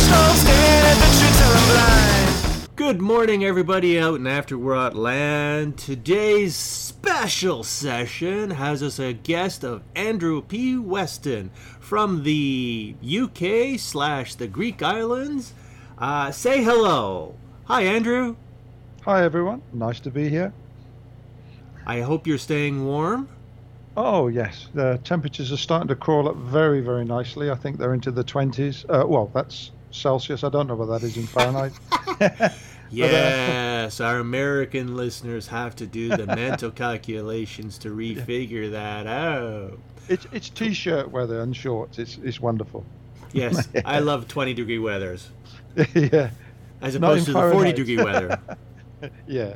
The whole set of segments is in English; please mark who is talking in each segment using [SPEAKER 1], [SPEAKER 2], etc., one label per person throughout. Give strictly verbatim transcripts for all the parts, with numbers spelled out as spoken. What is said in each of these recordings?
[SPEAKER 1] Good morning, everybody out in Afterworld Land. Today's special session has us a guest of Andrew P. Weston from the U K slash the Greek islands. Uh, say hello. Hi, Andrew.
[SPEAKER 2] Hi, everyone. Nice to be here.
[SPEAKER 1] I hope you're staying warm.
[SPEAKER 2] Oh, yes. The temperatures are starting to crawl up very, very nicely. I think they're into the twenties. Uh, well, that's Celsius. I don't know what that is in Fahrenheit.
[SPEAKER 1] Yes, our American listeners have to do the mental calculations to refigure that out.
[SPEAKER 2] It's it's t-shirt weather and shorts. It's it's wonderful.
[SPEAKER 1] Yes, I love twenty degree weathers.
[SPEAKER 2] Yeah.
[SPEAKER 1] As opposed to the forty degree weather.
[SPEAKER 2] Yeah.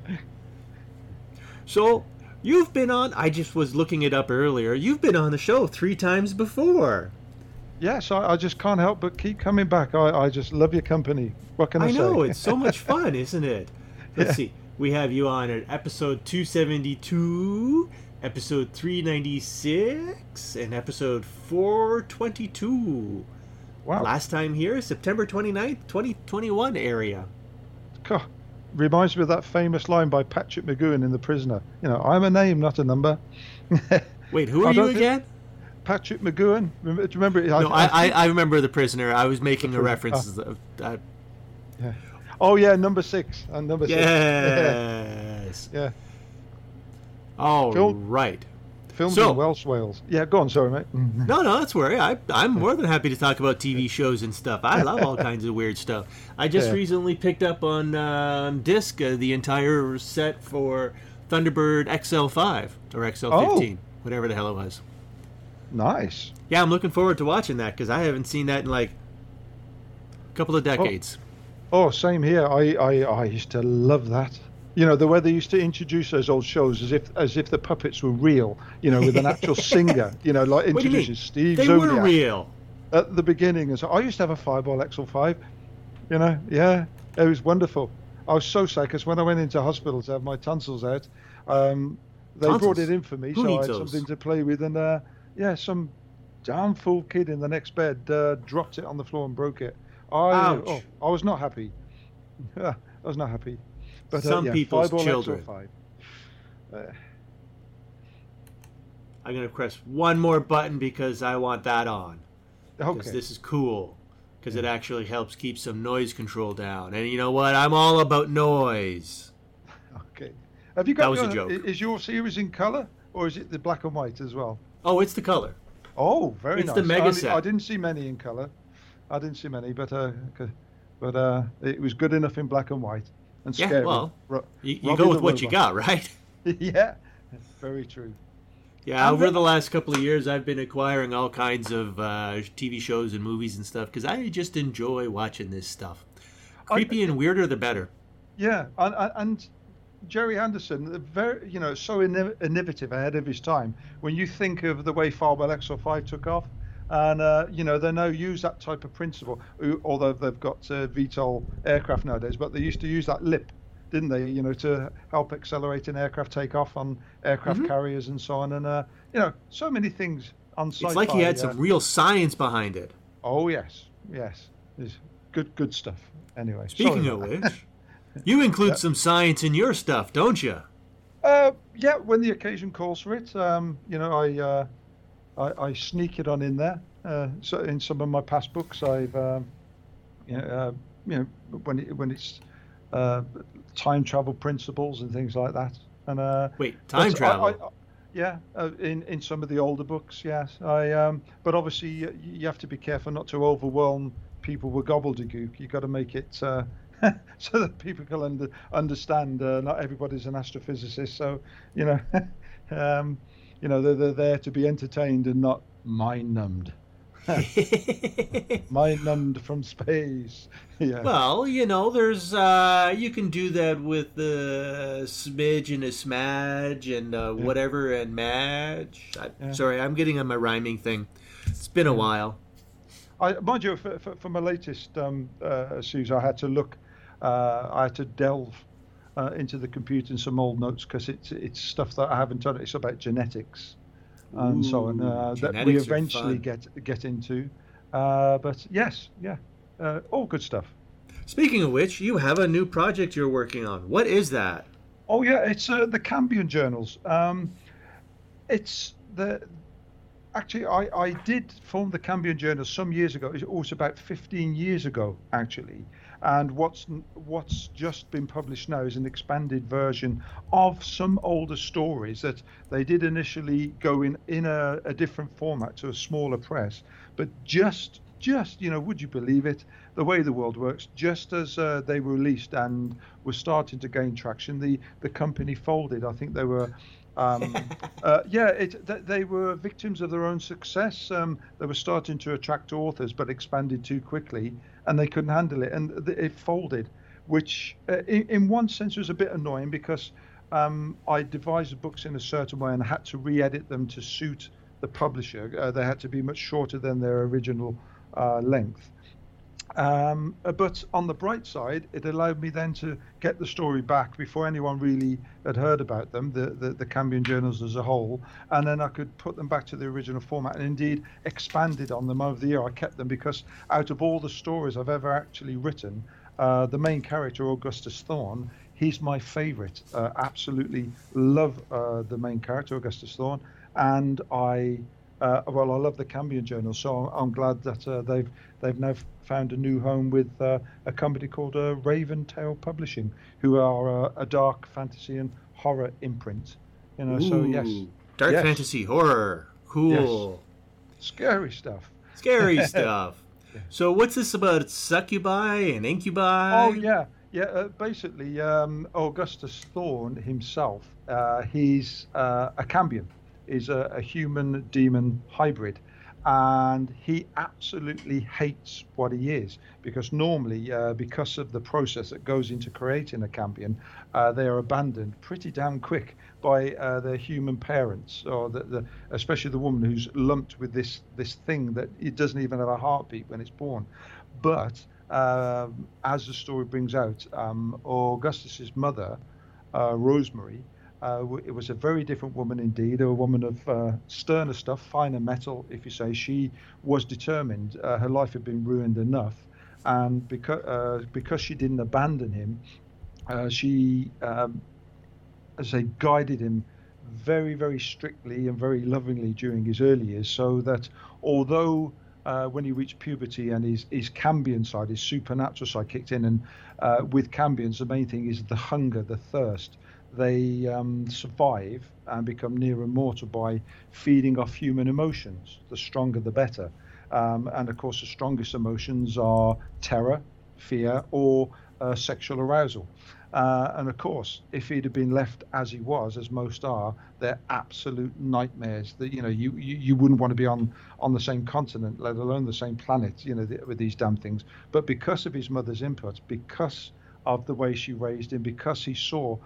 [SPEAKER 1] So, you've been on, I just was looking it up earlier, you've been on the show three times before.
[SPEAKER 2] Yes, I, I just can't help but keep coming back. I, I just love your company. What can I,
[SPEAKER 1] I
[SPEAKER 2] say?
[SPEAKER 1] I know, it's so much fun, isn't it? Let's
[SPEAKER 2] Yeah.
[SPEAKER 1] see. We have you on at episode two seventy-two, episode three ninety-six, and episode four twenty-two.
[SPEAKER 2] Wow.
[SPEAKER 1] Last time here, September twenty-ninth, twenty twenty-one area.
[SPEAKER 2] God, reminds me of that famous line by Patrick McGoohan in The Prisoner. You know, I'm a name, not a number.
[SPEAKER 1] Wait, who
[SPEAKER 2] I
[SPEAKER 1] are you
[SPEAKER 2] don't think-
[SPEAKER 1] again?
[SPEAKER 2] Patrick McGoohan. Remember, do you remember?
[SPEAKER 1] No, I, I, I remember The Prisoner. I was making
[SPEAKER 2] The
[SPEAKER 1] a
[SPEAKER 2] Prisoner.
[SPEAKER 1] reference. Of, uh,
[SPEAKER 2] Yeah. Oh yeah, number six. And number six.
[SPEAKER 1] yes.
[SPEAKER 2] Yeah.
[SPEAKER 1] All
[SPEAKER 2] Phil-
[SPEAKER 1] right.
[SPEAKER 2] Filmed
[SPEAKER 1] So-
[SPEAKER 2] in Welsh, Wales. Yeah, go on, sorry, mate.
[SPEAKER 1] No, no, that's worry. I, I'm more than happy to talk about T V shows and stuff. I love all kinds of weird stuff. I just
[SPEAKER 2] Yeah.
[SPEAKER 1] recently picked up on uh, disc uh, the entire set for Thunderbird X L five or X L fifteen,
[SPEAKER 2] Oh.
[SPEAKER 1] whatever the hell it was.
[SPEAKER 2] Nice.
[SPEAKER 1] Yeah, I'm looking forward to watching that because I haven't seen that in like a couple of decades.
[SPEAKER 2] Oh, same here. I, I, I used to love that. You know, the way they used to introduce those old shows as if as if the puppets were real, you know, with an actual singer, you know, like
[SPEAKER 1] What do you mean?
[SPEAKER 2] introducing Steve
[SPEAKER 1] They
[SPEAKER 2] Zodiac
[SPEAKER 1] were real.
[SPEAKER 2] at the beginning. And so I used to have a Fireball X L five, you know, yeah, it was wonderful. I was so sad because when I went into hospital to have my tonsils out, um, they
[SPEAKER 1] Tonsils?
[SPEAKER 2] brought it in for me,
[SPEAKER 1] Who
[SPEAKER 2] so I
[SPEAKER 1] needs
[SPEAKER 2] had
[SPEAKER 1] those?
[SPEAKER 2] something to play with. And uh, yeah, some damn fool kid in the next bed uh, dropped it on the floor and broke it. I,
[SPEAKER 1] Ouch.
[SPEAKER 2] oh, I was not happy. I was not happy. But,
[SPEAKER 1] Some
[SPEAKER 2] uh, yeah,
[SPEAKER 1] people's
[SPEAKER 2] Fireball
[SPEAKER 1] children.
[SPEAKER 2] X L five. Uh,
[SPEAKER 1] I'm going to press one more button because I want that on. Because
[SPEAKER 2] okay.
[SPEAKER 1] this is cool. Because it actually helps keep some noise control down. And you know what? I'm all about noise.
[SPEAKER 2] Okay. Have you got
[SPEAKER 1] That was a
[SPEAKER 2] your-
[SPEAKER 1] joke.
[SPEAKER 2] Is your series in color or is it the black and white as well?
[SPEAKER 1] Oh, it's the color.
[SPEAKER 2] Oh, very
[SPEAKER 1] It's
[SPEAKER 2] nice.
[SPEAKER 1] the mega
[SPEAKER 2] I, only-
[SPEAKER 1] set.
[SPEAKER 2] I didn't see many in color. I didn't see many, but uh, c- but uh, it was good enough in black and white and
[SPEAKER 1] Yeah,
[SPEAKER 2] scary.
[SPEAKER 1] well,
[SPEAKER 2] Ro-
[SPEAKER 1] You, you
[SPEAKER 2] Robbie
[SPEAKER 1] go with
[SPEAKER 2] the
[SPEAKER 1] what you
[SPEAKER 2] Robot.
[SPEAKER 1] got, right?
[SPEAKER 2] Yeah, very true.
[SPEAKER 1] Yeah,
[SPEAKER 2] I'm
[SPEAKER 1] over
[SPEAKER 2] ve-
[SPEAKER 1] the last couple of years, I've been acquiring all kinds of uh, T V shows and movies and stuff because I just enjoy watching this stuff. Creepy and weirder, the better.
[SPEAKER 2] Yeah, and, and- and Jerry Anderson, the very you know, so inno- innovative ahead of his time. When you think of the way Fireball X L five took off, and uh, you know they now use that type of principle. uh, Although they've got uh, V TOL aircraft nowadays, but they used to use that lip, didn't they? You know, to help accelerate an aircraft takeoff on aircraft
[SPEAKER 1] Mhm.
[SPEAKER 2] carriers and so on. And uh, you know, so many things on sci-fi.
[SPEAKER 1] It's like he had
[SPEAKER 2] uh,
[SPEAKER 1] some real science behind it.
[SPEAKER 2] Oh yes, yes, it's good, good stuff. Anyway,
[SPEAKER 1] Speaking
[SPEAKER 2] sorry
[SPEAKER 1] of
[SPEAKER 2] about that.
[SPEAKER 1] which, you include
[SPEAKER 2] Yeah.
[SPEAKER 1] some science in your stuff, don't you?
[SPEAKER 2] Uh, yeah, when the occasion calls for it, um, you know, I, uh, I I sneak it on in there. Uh, so in some of my past books, I've, um, you know, uh, you know, when it, when it's uh, time travel principles and things like that. And uh,
[SPEAKER 1] Wait, time
[SPEAKER 2] but I-
[SPEAKER 1] travel?
[SPEAKER 2] I, I, yeah, uh, in in some of the older books, yes. I um, but obviously you, you have to be careful not to overwhelm people with gobbledygook. You got to make it. Uh, so that people can under, understand. Uh, not everybody's an astrophysicist, so you know, um, you know they're, they're there to be entertained and not mind numbed. Mind numbed from space. Yeah.
[SPEAKER 1] Well, you know, there's uh, you can do that with a smidge and a smudge and uh,
[SPEAKER 2] Yeah.
[SPEAKER 1] whatever and match. I,
[SPEAKER 2] Yeah.
[SPEAKER 1] Sorry, I'm getting on my rhyming thing. It's been a
[SPEAKER 2] Yeah.
[SPEAKER 1] while.
[SPEAKER 2] I, mind you, for, for, for my latest um, uh, series, I had to look, uh, I had to delve uh, into the computer and some old notes because it's it's stuff that I haven't done. It's about genetics and so on
[SPEAKER 1] Ooh,
[SPEAKER 2] uh, that we
[SPEAKER 1] genetics are
[SPEAKER 2] eventually
[SPEAKER 1] fun.
[SPEAKER 2] get get into. Uh, but yes, yeah, uh, all good stuff.
[SPEAKER 1] Speaking of which, you have a new project you're working on. What is that?
[SPEAKER 2] Oh yeah, it's uh, the Cambion journals. Um, it's the actually I, I did form the Cambion journals some years ago. It was about fifteen years ago actually. And what's what's just been published now is an expanded version of some older stories that they did initially go in in a, a different format to a smaller press, but just just you know, would you believe it? The way the world works, just as uh, they were released and were starting to gain traction, the the company folded. I think they were. Um, uh, yeah, it, th- they were victims of their own success. Um, they were starting to attract authors, but expanded too quickly, and they couldn't handle it, and th- it folded. Which, uh, in, in one sense, was a bit annoying because um, I devised the books in a certain way and had to re-edit them to suit the publisher. Uh, they had to be much shorter than their original uh, length. Um, but on the bright side, it allowed me then to get the story back before anyone really had heard about them, the, the, the Cambion journals as a whole, and then I could put them back to the original format and indeed expanded on them over the year. I kept them because out of all the stories I've ever actually written, uh, the main character, Augustus Thorne, he's my favorite. Uh, absolutely love uh, the main character, Augustus Thorne, and I... Uh, well, I love the Cambion journals, so I'm, I'm glad that uh, they've they've now found a new home with uh, a company called uh, Raven Tail Publishing, who are uh, a dark fantasy and horror imprint. You know,
[SPEAKER 1] Ooh,
[SPEAKER 2] so yes,
[SPEAKER 1] dark
[SPEAKER 2] yes.
[SPEAKER 1] fantasy horror, cool,
[SPEAKER 2] yes. Scary stuff,
[SPEAKER 1] scary stuff.
[SPEAKER 2] Yeah.
[SPEAKER 1] So, what's this about succubi and incubi?
[SPEAKER 2] Oh yeah, yeah. Uh, basically, um, Augustus Thorne himself, uh, he's uh, a Cambion. Is a, a human demon hybrid, and he absolutely hates what he is because normally uh, because of the process that goes into creating a Cambion, uh, they are abandoned pretty damn quick by uh, their human parents, or the, the especially the woman who's lumped with this this thing that it doesn't even have a heartbeat when it's born. But um, as the story brings out, um, Augustus's mother, uh, Rosemary, Uh, it was a very different woman indeed, a woman of uh, sterner stuff, finer metal, if you say. She was determined. Uh, her life had been ruined enough. And because, uh, because she didn't abandon him, uh, she, um, as I say, guided him very, very strictly and very lovingly during his early years, so that although uh, when he reached puberty and his, his Cambion side, his supernatural side kicked in, and uh, with Cambions, the main thing is the hunger, the thirst. They um, survive and become near immortal by feeding off human emotions. The stronger, the better. Um, and of course, the strongest emotions are terror, fear, or uh, sexual arousal. Uh, and of course, if he'd have been left as he was, as most are, they're absolute nightmares. That you know, you, you, you wouldn't want to be on, on the same continent, let alone the same planet. You know, the, with these damn things. But because of his mother's input, because of the way she raised him, because he saw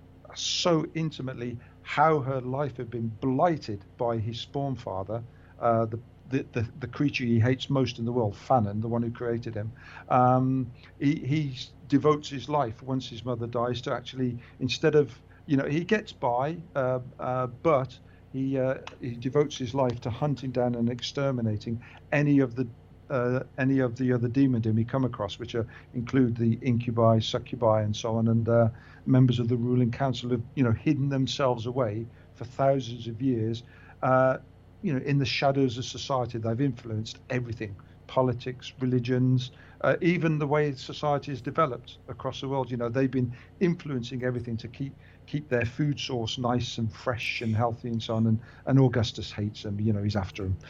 [SPEAKER 2] so intimately how her life had been blighted by his spawn father, uh, the, the, the the creature he hates most in the world, Fanon, the one who created him. Um, he, he devotes his life once his mother dies to actually, instead of, you know, he gets by, uh, uh, but he uh, he devotes his life to hunting down and exterminating any of the Uh, any of the other demondom he come across, which are, include the incubi, succubi, and so on, and uh, members of the ruling council have, you know, hidden themselves away for thousands of years, uh, you know, in the shadows of society. They've influenced everything: politics, religions, uh, even the way society is developed across the world. You know, they've been influencing everything to keep keep their food source nice and fresh and healthy and so on. And, and Augustus hates them. You know, he's after them.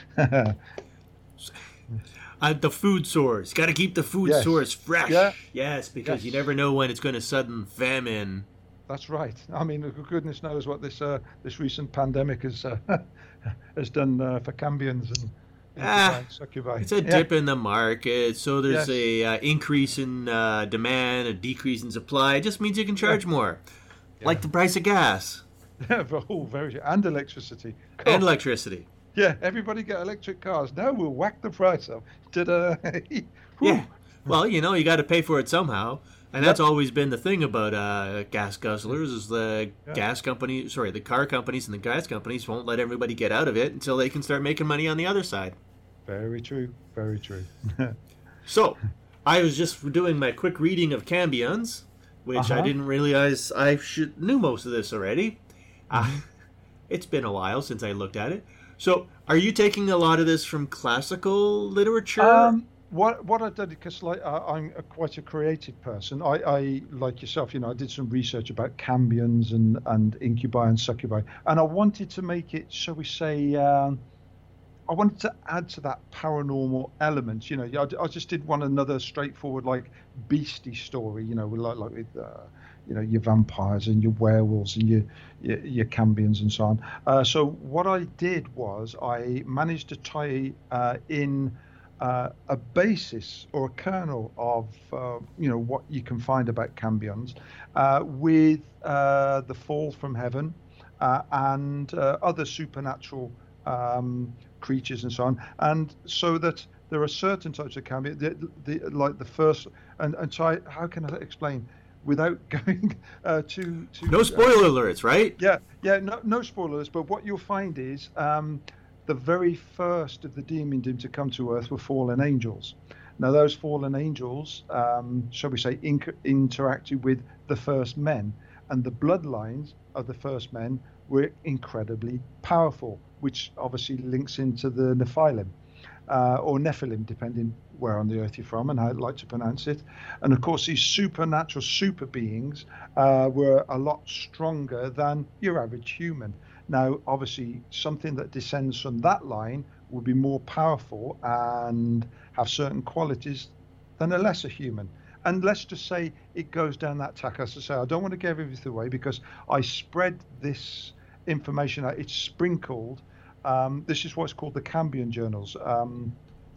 [SPEAKER 1] Uh, the food source. Got to keep the food
[SPEAKER 2] yes.
[SPEAKER 1] source fresh.
[SPEAKER 2] Yeah.
[SPEAKER 1] Yes, because
[SPEAKER 2] yes.
[SPEAKER 1] you never know when it's going to sudden famine.
[SPEAKER 2] That's right. I mean, goodness knows what this uh, this recent pandemic has uh, has done uh, for Cambions and
[SPEAKER 1] ah,
[SPEAKER 2] succubi.
[SPEAKER 1] It's a
[SPEAKER 2] yeah.
[SPEAKER 1] dip in the market, so there's
[SPEAKER 2] yes.
[SPEAKER 1] a uh, increase in uh, demand, a decrease in supply. It just means you can charge yeah. more, yeah. like the price of gas.
[SPEAKER 2] oh, very and electricity.
[SPEAKER 1] Cool. And electricity.
[SPEAKER 2] Yeah, everybody get electric cars. Now we'll whack the price up. Ta-da.
[SPEAKER 1] Yeah. Well, you know, you got to pay for it somehow. And that's yep. always been the thing about uh, gas guzzlers is the yeah. gas company, sorry, the car companies and the gas companies won't let everybody get out of it until they can start making money on the other side.
[SPEAKER 2] Very true. Very true.
[SPEAKER 1] So, I was just doing my quick reading of Cambions, which
[SPEAKER 2] Uh-huh.
[SPEAKER 1] I didn't realize I should knew most of this already.
[SPEAKER 2] Mm-hmm.
[SPEAKER 1] Uh, it's been a while since I looked at it. So, are you taking a lot of this from classical literature?
[SPEAKER 2] Um, what what I did, because like uh, I'm a, quite a creative person. I, I like yourself, you know, I did some research about cambions and and incubi and succubi, and I wanted to make it, shall we say, um, I wanted to add to that paranormal element. You know, I, I just did one another straightforward like beastie story. You know, with like like with uh, you know your vampires and your werewolves and your your, your cambions and so on. Uh, so what I did was I managed to tie uh, in uh, a basis or a kernel of uh, you know what you can find about cambions uh, with uh, the fall from heaven uh, and uh, other supernatural um, creatures and so on, and so that there are certain types of cambion, the, the, like the first, and and try. How can I explain without going uh, to to
[SPEAKER 1] No
[SPEAKER 2] uh,
[SPEAKER 1] spoiler alerts, right?
[SPEAKER 2] yeah, yeah, no, no spoilers. But what you'll find is um, the very first of the demon to come to Earth were fallen angels. Now, those fallen angels, um, shall we say, inc- interacted with the first men, and the bloodlines of the first men were incredibly powerful, which obviously links into the Nephilim. Uh, or Nephilim, depending where on the earth you're from and how I'd like to pronounce it. And of course, these supernatural super beings uh, were a lot stronger than your average human. Now, obviously, something that descends from that line would be more powerful and have certain qualities than a lesser human. And let's just say it goes down that tack. As I say, I don't want to give everything away because I spread this information out. It's sprinkled. Um, this is what's called the Cambion journals. Um,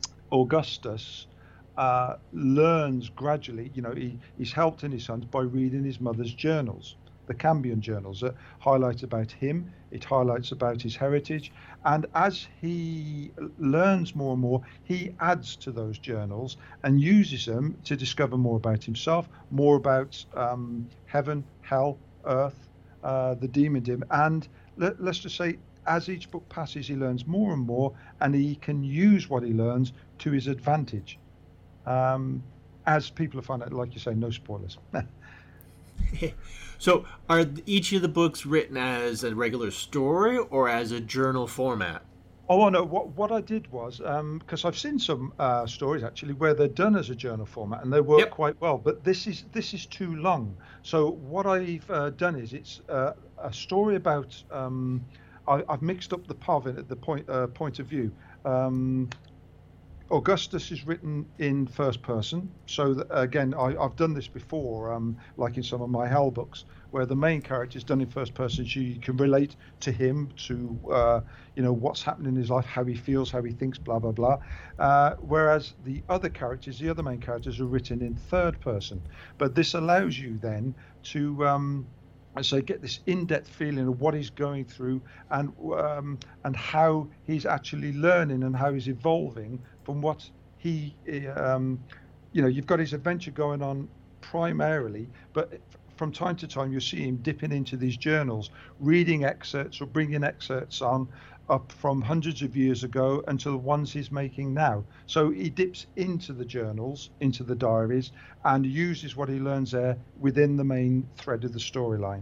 [SPEAKER 2] Augustus uh, learns gradually, you know, he, he's helped in his sons by reading his mother's journals, the Cambion journals that highlight about him, it highlights about his heritage. And as he learns more and more, he adds to those journals and uses them to discover more about himself, more about um, heaven, hell, earth, uh, the demon dim. And let, let's just say, as each book passes, he learns more and more, and he can use what he learns to his advantage. Um, as people find out, like you say, no spoilers.
[SPEAKER 1] So, are each of the books written as a regular story or as a journal format?
[SPEAKER 2] Oh no! What what I did was because um, I've seen some uh, stories actually where they're done as a journal format and they work
[SPEAKER 1] Yep.
[SPEAKER 2] quite well. But this is this is too long. So what I've uh, done is it's uh, a story about. Um, I, I've mixed up the P O V at the point uh, point of view. Um, Augustus is written in first person, so that, again, I, I've done this before, um, like in some of my Hell books, where the main character is done in first person, so you can relate to him, to uh, you know what's happening in his life, how he feels, how he thinks, blah blah blah. Uh, whereas the other characters, the other main characters, are written in third person. But this allows you then to um, so get this in-depth feeling of what he's going through and um, and how he's actually learning and how he's evolving from what he, um, you know, you've got his adventure going on primarily, but from time to time you see him dipping into these journals, reading excerpts or bringing excerpts on up from hundreds of years ago until the ones he's making now. So he dips into the journals, into the diaries, and uses what he learns there within the main thread of the storyline.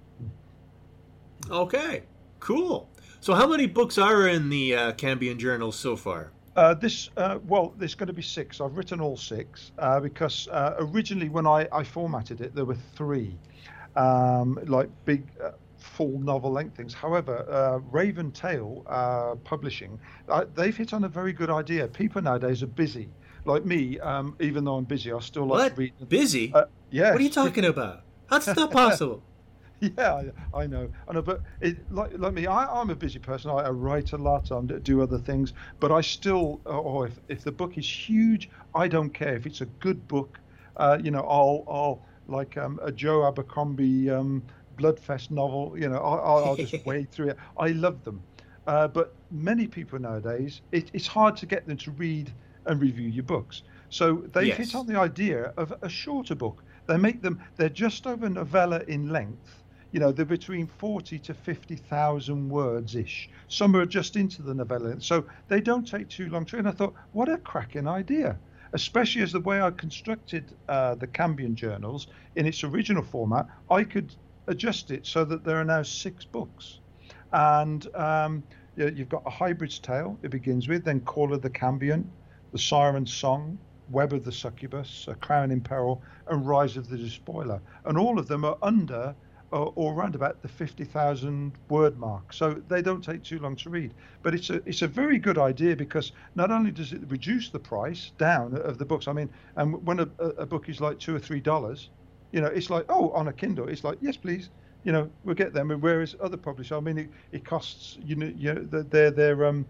[SPEAKER 1] Okay, cool. So, how many books are in the uh, Cambion journals so far?
[SPEAKER 2] Uh, this, uh, well, there's going to be six. I've written all six uh, because uh, originally when I, I formatted it, there were three, um, like big uh, full novel length things. However, uh, Raven Tail uh, Publishing, uh, they've hit on a very good idea. People nowadays are busy. Like me, um, even though I'm busy, I still like
[SPEAKER 1] What?
[SPEAKER 2] to read.
[SPEAKER 1] Busy?
[SPEAKER 2] Uh, yeah.
[SPEAKER 1] What are you talking about? That's not possible.
[SPEAKER 2] Yeah, I, I know, I know, but it, like like me, I, I'm a busy person. I, I write a lot, I do other things, but I still, or if, if the book is huge, I don't care if it's a good book. Uh, you know, I'll I'll like um, a Joe Abercrombie um, Bloodfest novel. You know, I'll, I'll just wade through it. I love them, uh, but many people nowadays, it, it's hard to get them to read and review your books. So they've
[SPEAKER 1] Yes.
[SPEAKER 2] hit on the idea of a shorter book. They make them, they're just over novella in length. You know, they're between forty to fifty thousand words ish. Some are just into the novella. So they don't take too long to. And I thought, what a cracking idea. especially as the way I constructed uh, the Cambion journals in its original format, I could adjust it so that there are now six books. And um, you've got A Hybrid's Tale, it begins with, then Call of the Cambion, The Siren's Song, Web of the Succubus, A Crown in Peril, and Rise of the Despoiler. And all of them are under or, or around about the fifty thousand word mark. So they don't take too long to read. But it's a it's a very good idea, because not only does it reduce the price down of the books, I mean, and when a, a book is like two or three dollars, you know, it's like, oh, on a Kindle, it's like, yes, please, you know, we'll get them. Whereas other publishers, I mean, it, it costs, you know, you know their their um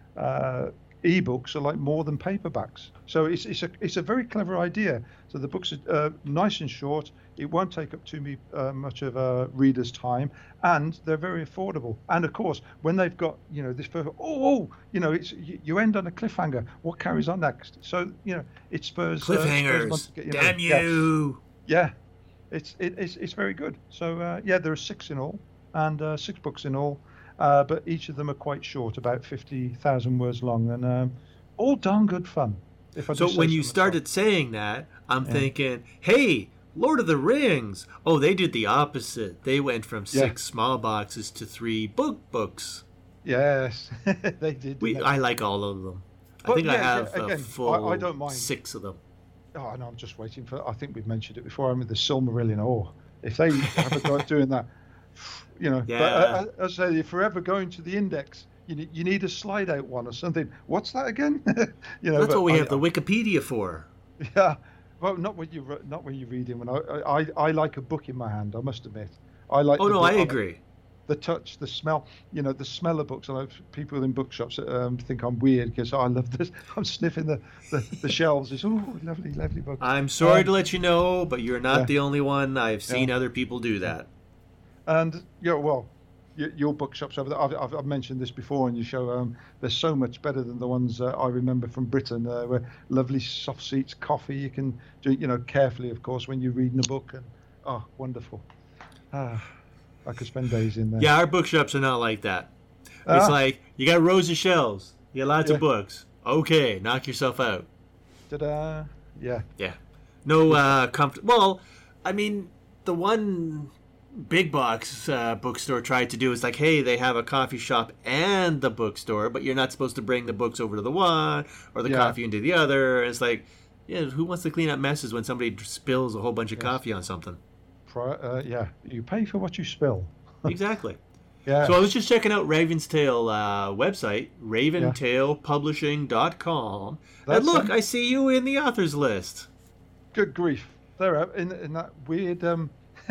[SPEAKER 2] uh ebooks are like more than paperbacks. So it's it's a it's a very clever idea. So the books are uh, nice and short. It won't take up too me, uh, much of a reader's time, and they're very affordable. And of course, when they've got, you know, this first, oh, oh, you know, it's you, you end on a cliffhanger. What carries on next? So, you know, it spurs
[SPEAKER 1] cliffhangers.
[SPEAKER 2] Uh, spurs get, you
[SPEAKER 1] Damn
[SPEAKER 2] know,
[SPEAKER 1] you!
[SPEAKER 2] Yeah, yeah. It's it, it's it's very good. So uh, yeah, there are six in all, and uh, six books in all. Uh, but each of them are quite short, about fifty thousand words long, and um, all darn good fun. If I
[SPEAKER 1] so
[SPEAKER 2] do say
[SPEAKER 1] when
[SPEAKER 2] so
[SPEAKER 1] you
[SPEAKER 2] myself.
[SPEAKER 1] started saying that, I'm
[SPEAKER 2] Yeah.
[SPEAKER 1] thinking, hey, Lord of the Rings. Oh, they did the opposite. They went from
[SPEAKER 2] Yeah.
[SPEAKER 1] six small boxes to three book books.
[SPEAKER 2] Yes, they did.
[SPEAKER 1] We,
[SPEAKER 2] didn't they?
[SPEAKER 1] I like all of them. I
[SPEAKER 2] But
[SPEAKER 1] think I
[SPEAKER 2] yeah, yeah,
[SPEAKER 1] have a
[SPEAKER 2] again,
[SPEAKER 1] full
[SPEAKER 2] I- I don't mind.
[SPEAKER 1] six of them.
[SPEAKER 2] Oh, no, I'm just waiting for. I think we've mentioned it before. I mean, the Silmarillion. Oh, if they have a go at doing that, you know.
[SPEAKER 1] Yeah.
[SPEAKER 2] But uh, as I say, if we're ever going to the index, you need you need a slide out one or something. What's that again? you know.
[SPEAKER 1] That's
[SPEAKER 2] but
[SPEAKER 1] what we
[SPEAKER 2] I-
[SPEAKER 1] have the Wikipedia for.
[SPEAKER 2] Yeah. Well, not when you not when you're reading. When I, I I like a book in my hand. I must admit. I like.
[SPEAKER 1] Oh
[SPEAKER 2] the
[SPEAKER 1] no,
[SPEAKER 2] book-
[SPEAKER 1] I agree.
[SPEAKER 2] The touch, the smell, you know, the smell of books. I know people in bookshops um, think I'm weird because I love this. I'm sniffing the, the, the shelves. It's, oh, lovely, lovely book.
[SPEAKER 1] I'm sorry
[SPEAKER 2] Um,
[SPEAKER 1] to let you know, but you're not
[SPEAKER 2] yeah.
[SPEAKER 1] the only one. I've seen
[SPEAKER 2] Yeah.
[SPEAKER 1] other people do that.
[SPEAKER 2] And, yeah, well, your, your bookshops over there, I've, I've, I've mentioned this before on your show. Um, they're so much better than the ones uh, I remember from Britain, uh, where lovely soft seats, coffee. You can drink, you know, carefully, of course, when you're reading a book. And, oh, wonderful. Ah. I could spend days in there.
[SPEAKER 1] Yeah, our bookshops are not like that. It's
[SPEAKER 2] Ah.
[SPEAKER 1] like, you got rows of shelves. You got lots
[SPEAKER 2] Yeah.
[SPEAKER 1] of books. Okay, knock yourself out.
[SPEAKER 2] Ta-da. Yeah.
[SPEAKER 1] Yeah. No uh, comfort. Well, I mean, the one big box uh, bookstore tried to do is like, hey, they have a coffee shop and the bookstore, but you're not supposed to bring the books over to the one or the
[SPEAKER 2] Yeah.
[SPEAKER 1] coffee into the other. And it's like, yeah, who wants to clean up messes when somebody spills a whole bunch of
[SPEAKER 2] Yes.
[SPEAKER 1] coffee on something?
[SPEAKER 2] Pri- uh, yeah. You pay for what you spill.
[SPEAKER 1] Exactly.
[SPEAKER 2] Yeah.
[SPEAKER 1] So I was just checking out Raven's Tail uh, website, raven tail publishing dot com. And
[SPEAKER 2] That's
[SPEAKER 1] look,
[SPEAKER 2] it.
[SPEAKER 1] I see you in the authors list.
[SPEAKER 2] Good grief. They're up in, in that weird, um,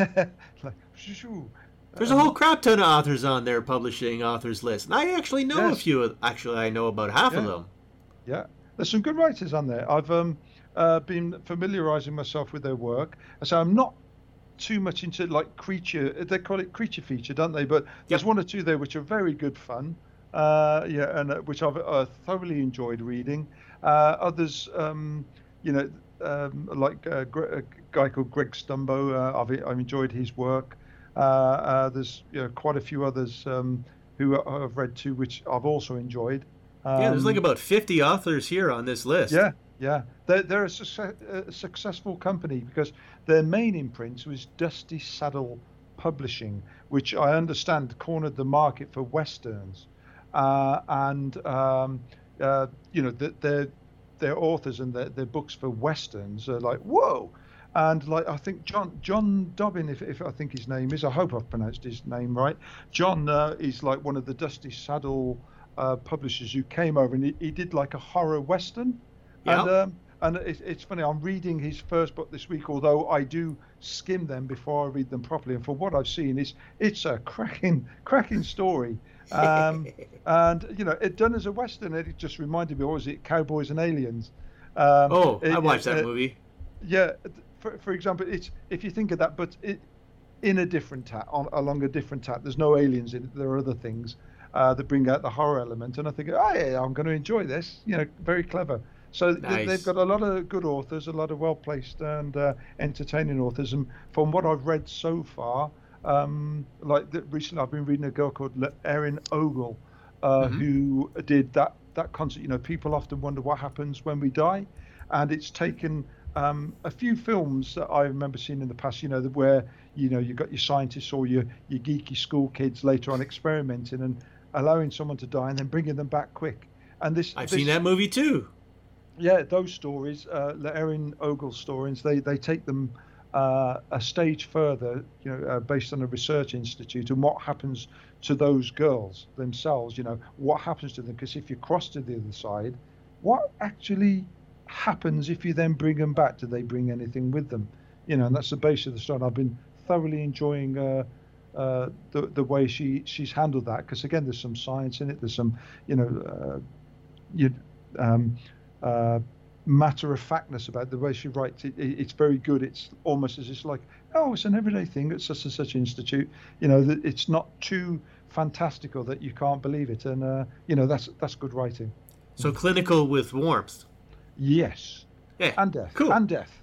[SPEAKER 2] like, shoo.
[SPEAKER 1] There's a whole crap ton of authors on their publishing authors list. And I actually know a
[SPEAKER 2] Yes.
[SPEAKER 1] few. of- Actually, I know about half of
[SPEAKER 2] Yeah.
[SPEAKER 1] them.
[SPEAKER 2] Yeah. There's some good writers on there. I've um, uh, been familiarizing myself with their work. So I'm not too much into like creature, they call it creature feature, don't they? But there's
[SPEAKER 1] Yep.
[SPEAKER 2] one or two there which are very good fun. Uh, yeah, and uh, which I've uh, thoroughly enjoyed reading. Uh, others, um, you know, um, like uh, Gre- a guy called Greg Stumbo. Uh, I've I've enjoyed his work. Uh, uh, there's you know, quite a few others um, who I- I've read too, which I've also enjoyed. Um,
[SPEAKER 1] Yeah, there's like about fifty authors here on this list.
[SPEAKER 2] yeah, yeah. They're, they're a, success, a successful company because their main imprint was Dusty Saddle Publishing, which I understand cornered the market for westerns. Uh, and, um, uh, you know, the, their, their authors and their, their books for westerns are like, whoa. And like I think John John Dobbin, if, if I think his name is, I hope I've pronounced his name right. John uh, is like one of the Dusty Saddle uh, publishers who came over, and he, he did like a horror western.
[SPEAKER 1] Yeah.
[SPEAKER 2] And um, and it, it's funny. I'm reading his first book this week, although I do skim them before I read them properly. And for what I've seen, it's it's a cracking cracking story. Um, and you know, it done as a western. It just reminded me, what was it, Cowboys and Aliens? Um,
[SPEAKER 1] Oh,
[SPEAKER 2] it-
[SPEAKER 1] I watched
[SPEAKER 2] it-
[SPEAKER 1] that
[SPEAKER 2] uh,
[SPEAKER 1] movie.
[SPEAKER 2] Yeah, for for example, it's if you think of that, but it in a different tack, on along a different tack. There's no aliens in it. There are other things uh, that bring out the horror element, and I think, oh yeah, I'm going to enjoy this. You know, very clever. So th-
[SPEAKER 1] Nice.
[SPEAKER 2] they've got a lot of good authors, a lot of well placed and uh, entertaining authors, and from what I've read so far, um, like the, recently I've been reading a girl called Le- Erin Ogle, uh,
[SPEAKER 1] Mhm.
[SPEAKER 2] who did that that concept. You know, people often wonder what happens when we die. and it's taken um, a few films that I remember seeing in the past. You know, where you know you've got your scientists or your your geeky school kids later on experimenting and allowing someone to die and then bringing them back quick. And this
[SPEAKER 1] I've
[SPEAKER 2] this,
[SPEAKER 1] seen that movie too.
[SPEAKER 2] Yeah, those stories, uh, the Erin Ogle stories, they they take them uh, a stage further, you know, uh, based on a research institute and what happens to those girls themselves. You know, what happens to them? Because if you cross to the other side, what actually happens if you then bring them back? Do they bring anything with them? You know, and that's the base of the story. And I've been thoroughly enjoying uh, uh, the the way she she's handled that. Because again, there's some science in it. There's some, you know, uh, you. Um, uh, matter of factness about the way she writes it, it. It's very good. It's almost as it's like, oh, it's an everyday thing at such and such institute. You know, that it's not too fantastical that you can't believe it, and uh, you know that's that's good writing.
[SPEAKER 1] So clinical with warmth.
[SPEAKER 2] Yes.
[SPEAKER 1] Yeah.
[SPEAKER 2] And death.
[SPEAKER 1] Cool.
[SPEAKER 2] And death.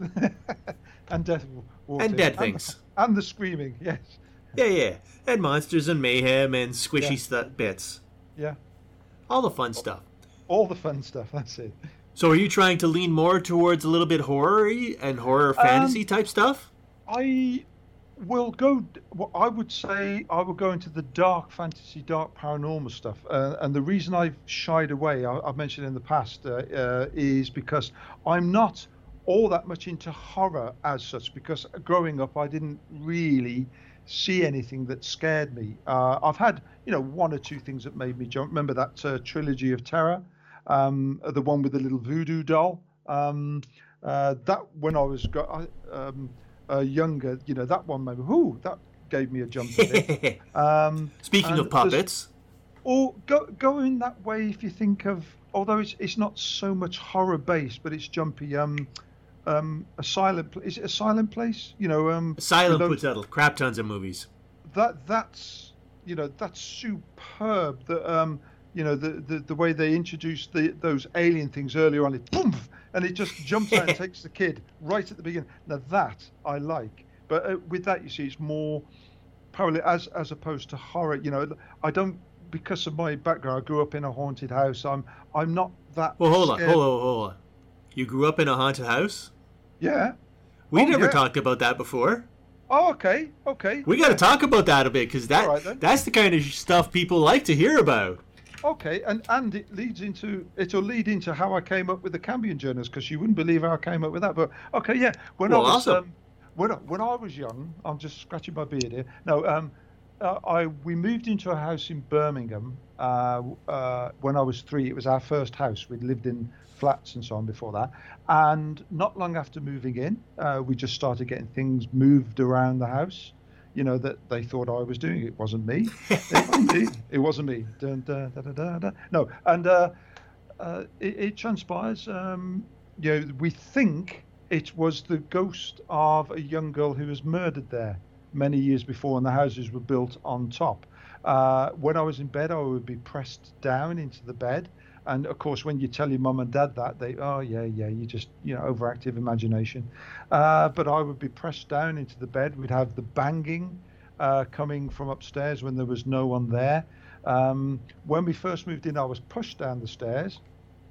[SPEAKER 2] and death.
[SPEAKER 1] And dead things.
[SPEAKER 2] And, and the screaming. Yes.
[SPEAKER 1] Yeah, yeah. And monsters and mayhem and squishy
[SPEAKER 2] Yeah.
[SPEAKER 1] stu- bits.
[SPEAKER 2] Yeah.
[SPEAKER 1] All the fun stuff.
[SPEAKER 2] All the fun stuff. That's it.
[SPEAKER 1] So are you trying to lean more towards a little bit horror-y and horror fantasy
[SPEAKER 2] Um,
[SPEAKER 1] type stuff?
[SPEAKER 2] I will go. Well, I would say I will go into the dark fantasy, dark paranormal stuff. Uh, and the reason I've shied away, I, I've mentioned in the past, uh, uh, is because I'm not all that much into horror as such. Because growing up, I didn't really see anything that scared me. Uh, I've had, you know, one or two things that made me jump. Remember that uh, trilogy of terror, um, the one with the little voodoo doll. Um, uh, that when I was go- um, uh, younger, you know, that one made me, whoo, that gave me a jump a bit. Um,
[SPEAKER 1] Speaking
[SPEAKER 2] and
[SPEAKER 1] of puppets,
[SPEAKER 2] or go going that way if you think of, although it's it's not so much horror based, but it's jumpy. Um, um, a silent Pl- is it a silent place? You know, um,
[SPEAKER 1] Silent
[SPEAKER 2] with
[SPEAKER 1] puts
[SPEAKER 2] those-
[SPEAKER 1] out crap tons of movies.
[SPEAKER 2] that that's you know that's superb. That um, you know the, the the way they introduced the those alien things earlier on, it boom, and it just jumps out and takes the kid right at the beginning. Now that I like, but uh, with that you see it's more parallel as as opposed to horror. You know, I don't, because of my background. I grew up in a haunted house. I'm I'm not that.
[SPEAKER 1] Well, hold on,
[SPEAKER 2] scared.
[SPEAKER 1] hold on, hold on. You grew up in a haunted house?
[SPEAKER 2] Yeah.
[SPEAKER 1] We
[SPEAKER 2] Oh,
[SPEAKER 1] never
[SPEAKER 2] yeah.
[SPEAKER 1] talked about that before.
[SPEAKER 2] Oh, okay, okay.
[SPEAKER 1] We got to talk about that a bit because that
[SPEAKER 2] All right, then.
[SPEAKER 1] that's the kind of stuff people like to hear about.
[SPEAKER 2] Okay, and and it leads into it'll lead into how I came up with the Cambion journals, because you wouldn't believe how I came up with that. But okay, yeah, when
[SPEAKER 1] Well,
[SPEAKER 2] I was
[SPEAKER 1] awesome.
[SPEAKER 2] um, when I, when I was young, I'm just scratching my beard here. No, um, uh, I we moved into a house in Birmingham uh, uh, when I was three. It was our first house. We'd lived in flats and so on before that, and not long after moving in, uh, we just started getting things moved around the house. You know, that they thought I was doing. It wasn't me. It wasn't me. It wasn't me. Dun, dun, dun, dun, dun, dun. No, and uh, uh, it, it transpires. Um, you know, we think it was the ghost of a young girl who was murdered there many years before, and the houses were built on top. Uh, when I was in bed, I would be pressed down into the bed. And of course, when you tell your mum and dad that, they, oh yeah, yeah, you just, you know, overactive imagination. Uh, but I would be pressed down into the bed. We'd have the banging uh, coming from upstairs when there was no one there. Um, when we first moved in, I was pushed down the stairs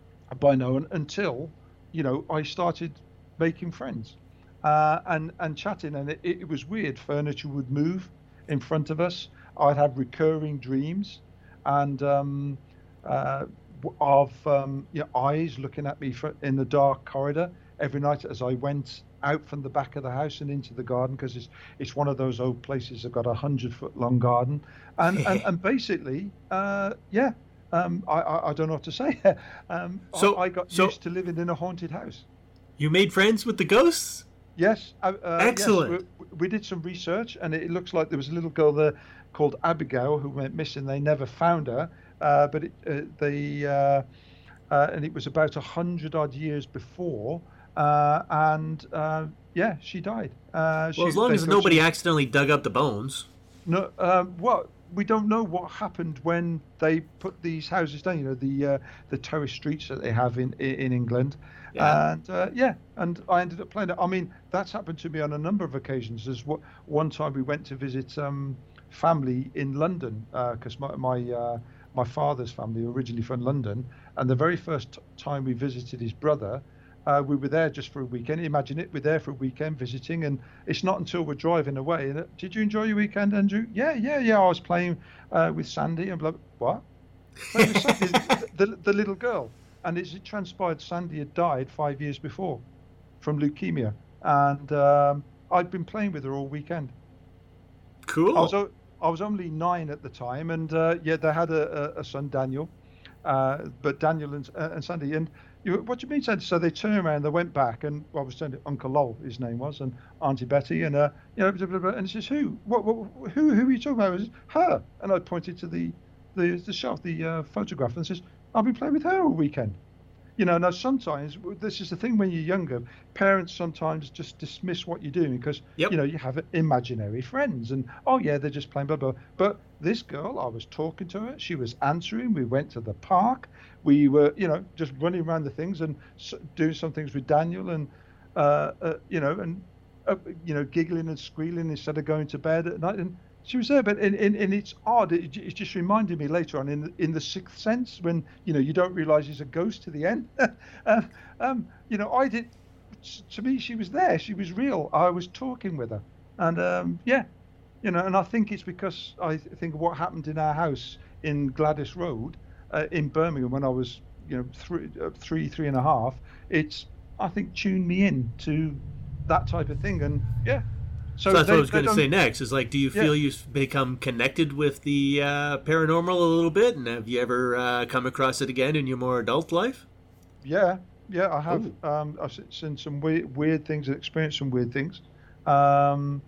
[SPEAKER 2] by no one until, you know, I started making friends uh, and and chatting, and it, it was weird. Furniture would move in front of us. I'd have recurring dreams, and um, uh, of um, you know, eyes looking at me for, in the dark corridor every night as I went out from the back of the house and into the garden, because it's it's one of those old places that got a hundred foot long garden, and and, and basically, uh, yeah, um, I, I I don't know what to say. um,
[SPEAKER 1] So-
[SPEAKER 2] I, I got
[SPEAKER 1] so-
[SPEAKER 2] used to living in a haunted house.
[SPEAKER 1] You made friends with the ghosts?
[SPEAKER 2] Yes. Uh, uh,
[SPEAKER 1] Excellent.
[SPEAKER 2] Yes, we, we did some research, and it looks like there was a little girl there called Abigail who went missing. They never found her, uh, but it, uh, they uh, uh, and it was about a hundred odd years before, uh, and uh, yeah, she died. Uh,
[SPEAKER 1] Well,
[SPEAKER 2] she,
[SPEAKER 1] as long
[SPEAKER 2] they
[SPEAKER 1] as
[SPEAKER 2] thought
[SPEAKER 1] nobody
[SPEAKER 2] she-
[SPEAKER 1] accidentally dug up the bones.
[SPEAKER 2] No, um, well, we don't know what happened when they put these houses down. You know, the uh, the terrace streets that they have in in England,
[SPEAKER 1] Yeah.
[SPEAKER 2] and uh, yeah, and I ended up playing it. I mean, that's happened to me on a number of occasions. There's what one time we went to visit um, family in London, because my my uh, my father's family were originally from London, and the very first t- time we visited his brother, Uh, we were there just for a weekend. Imagine it, we're there for a weekend visiting, and it's not until we're driving away. And uh, did you enjoy your weekend, Andrew? Yeah, yeah, yeah. I was playing uh, with Sandy and blah. What? Playing with Sandy, the, the the little girl. And as it transpired, Sandy had died five years before from leukemia, and um, I'd been playing with her all weekend.
[SPEAKER 1] Cool.
[SPEAKER 2] I was o- I was only nine at the time, and uh, yeah, they had a, a, a son, Daniel, uh, but Daniel and, uh, and Sandy. And you, what do you mean, Sandy? So they turned around, they went back, and well, I was saying Uncle Lowell, his name was, and Auntie Betty, and uh, you know, blah, blah, blah, and he says, who? What, what? Who? Who are you talking about? I says, her. And I pointed to the the the shelf, the uh, photograph, and says, I've been playing with her all weekend. You know, now sometimes this is the thing when you're younger, parents sometimes just dismiss what you're doing because,
[SPEAKER 1] Yep.
[SPEAKER 2] you know, you have imaginary friends and, oh, yeah, they're just playing blah, blah. But this girl, I was talking to her. She was answering. We went to the park. We were, you know, just running around the things and doing some things with Daniel and, uh, uh, you know, and, uh, you know, giggling and squealing instead of going to bed at night. And she was there, but and, and, and it's odd. It, it just reminded me later on in the, in the Sixth Sense when you know you don't realise he's a ghost to the end. um, um, you know, I did. To me, she was there. She was real. I was talking with her, and um, yeah, you know, and I think it's because I think of what happened in our house in Gladys Road uh, in Birmingham when I was, you know, three, uh, three, three and a half. It's I think tuned me in to that type of thing, and yeah.
[SPEAKER 1] So, so that's they, what I was going to say next. Is like, do you feel yeah. you've become connected with the uh, paranormal a little bit, and have you ever uh, come across it again in your more adult life?
[SPEAKER 2] Yeah, yeah, I have. Um, I've seen some weird, weird things and experienced some weird things, um,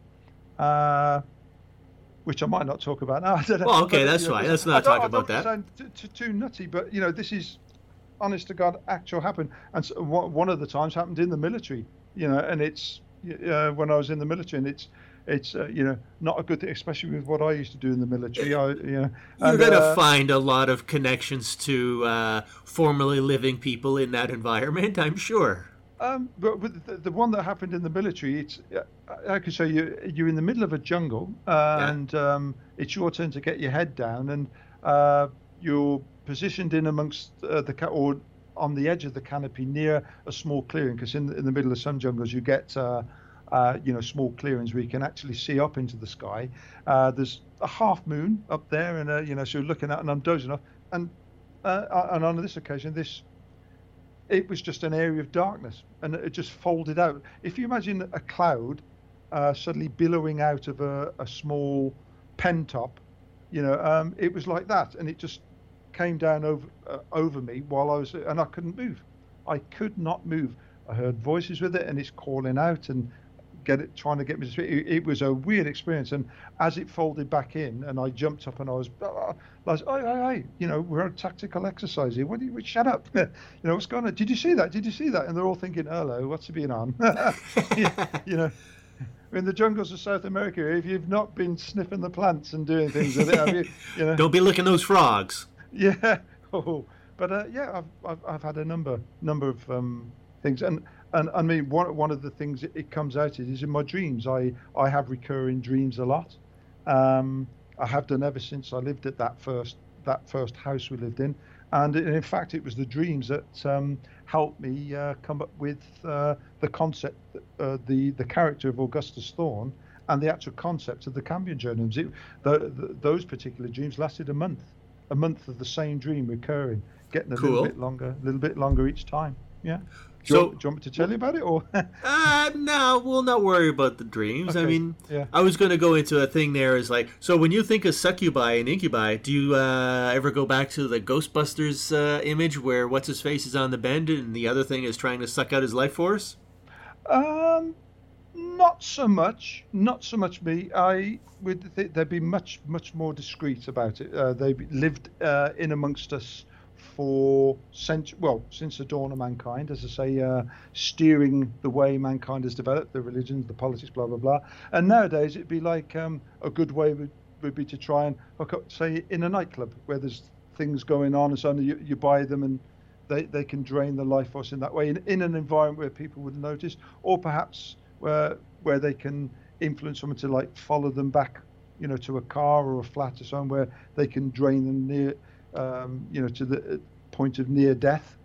[SPEAKER 2] uh, which I might not talk about now. I don't know.
[SPEAKER 1] Well, okay,
[SPEAKER 2] but,
[SPEAKER 1] that's
[SPEAKER 2] you know,
[SPEAKER 1] fine. Let's not talk about that.
[SPEAKER 2] I don't sound too, too nutty, but you know, this is honest to God, actual happened, and so one of the times happened in the military. You know, and it's. Uh, when I was in the military, and it's it's uh, you know not a good thing, especially with what I used to do in the military. I, you know,
[SPEAKER 1] You're
[SPEAKER 2] and,
[SPEAKER 1] gonna
[SPEAKER 2] uh,
[SPEAKER 1] find a lot of connections to uh, formerly living people in that environment, I'm sure.
[SPEAKER 2] Um, but with the, the one that happened in the military, it's I could say you you're in the middle of a jungle, uh,
[SPEAKER 1] Yeah.
[SPEAKER 2] and um, it's your turn to get your head down, and uh, you're positioned in amongst uh, the ca- or on the edge of the canopy near a small clearing, because in, in the middle of some jungles you get uh, uh, you know small clearings where you can actually see up into the sky. Uh, there's a half moon up there, and uh, you know so you're looking at, and I'm dozing off, and uh, and on this occasion this it was just an area of darkness, and it just folded out. If you imagine a cloud uh, suddenly billowing out of a, a small pen top, you know, um, it was like that, and it just came down over uh, over me while I was, and I couldn't move. I could not move. I heard voices with it, and it's calling out and get it, trying to get me to speak. It, it was a weird experience, and as it folded back in, and I jumped up, and I was, uh, I was, hey, hey, hey, you know, we're on tactical exercise here. What do you? Shut up. You know, what's going on? Did you see that? Did you see that? And they're all thinking, hello, what's it been on? You know. In the jungles of South America, if you've not been sniffing the plants and doing things with it, have you? You know.
[SPEAKER 1] Don't be licking those frogs.
[SPEAKER 2] Yeah, oh, but uh, yeah, I've, I've I've had a number number of um, things, and, and I mean one one of the things it, it comes out is in my dreams. I I have recurring dreams a lot. Um, I have done ever since I lived at that first that first house we lived in, and in fact it was the dreams that um, helped me uh, come up with uh, the concept, uh, the the character of Augustus Thorne, and the actual concept of the Cambion journals. It, the, the, those particular dreams lasted a month. A month of the same dream recurring, getting a
[SPEAKER 1] Cool.
[SPEAKER 2] little bit longer, a little bit longer each time. Yeah. Do you,
[SPEAKER 1] So-
[SPEAKER 2] want, do you want me to tell you about it, or?
[SPEAKER 1] Uh, no, we'll not worry about the dreams. I
[SPEAKER 2] Okay,
[SPEAKER 1] mean,
[SPEAKER 2] yeah.
[SPEAKER 1] I was going to go into a thing there is like, so when you think of succubi and incubi, do you uh, ever go back to the Ghostbusters uh, image where what's his face is on the bend and the other thing is trying to suck out his life force?
[SPEAKER 2] Um, not so much. Not so much me. I would th- they'd be much much more discreet about it. Uh, they lived uh, in amongst us for cent- well since the dawn of mankind, as I say, uh, steering the way mankind has developed, the religions, the politics, blah blah blah. And nowadays it'd be like um, a good way would, would be to try and hook up, say, in a nightclub where there's things going on, and suddenly you, you buy them and they, they can drain the life force in that way in, in an environment where people wouldn't notice, or perhaps where where they can influence someone to like follow them back, you know, to a car or a flat or somewhere where they can drain them near, um, you know, to the point of near death.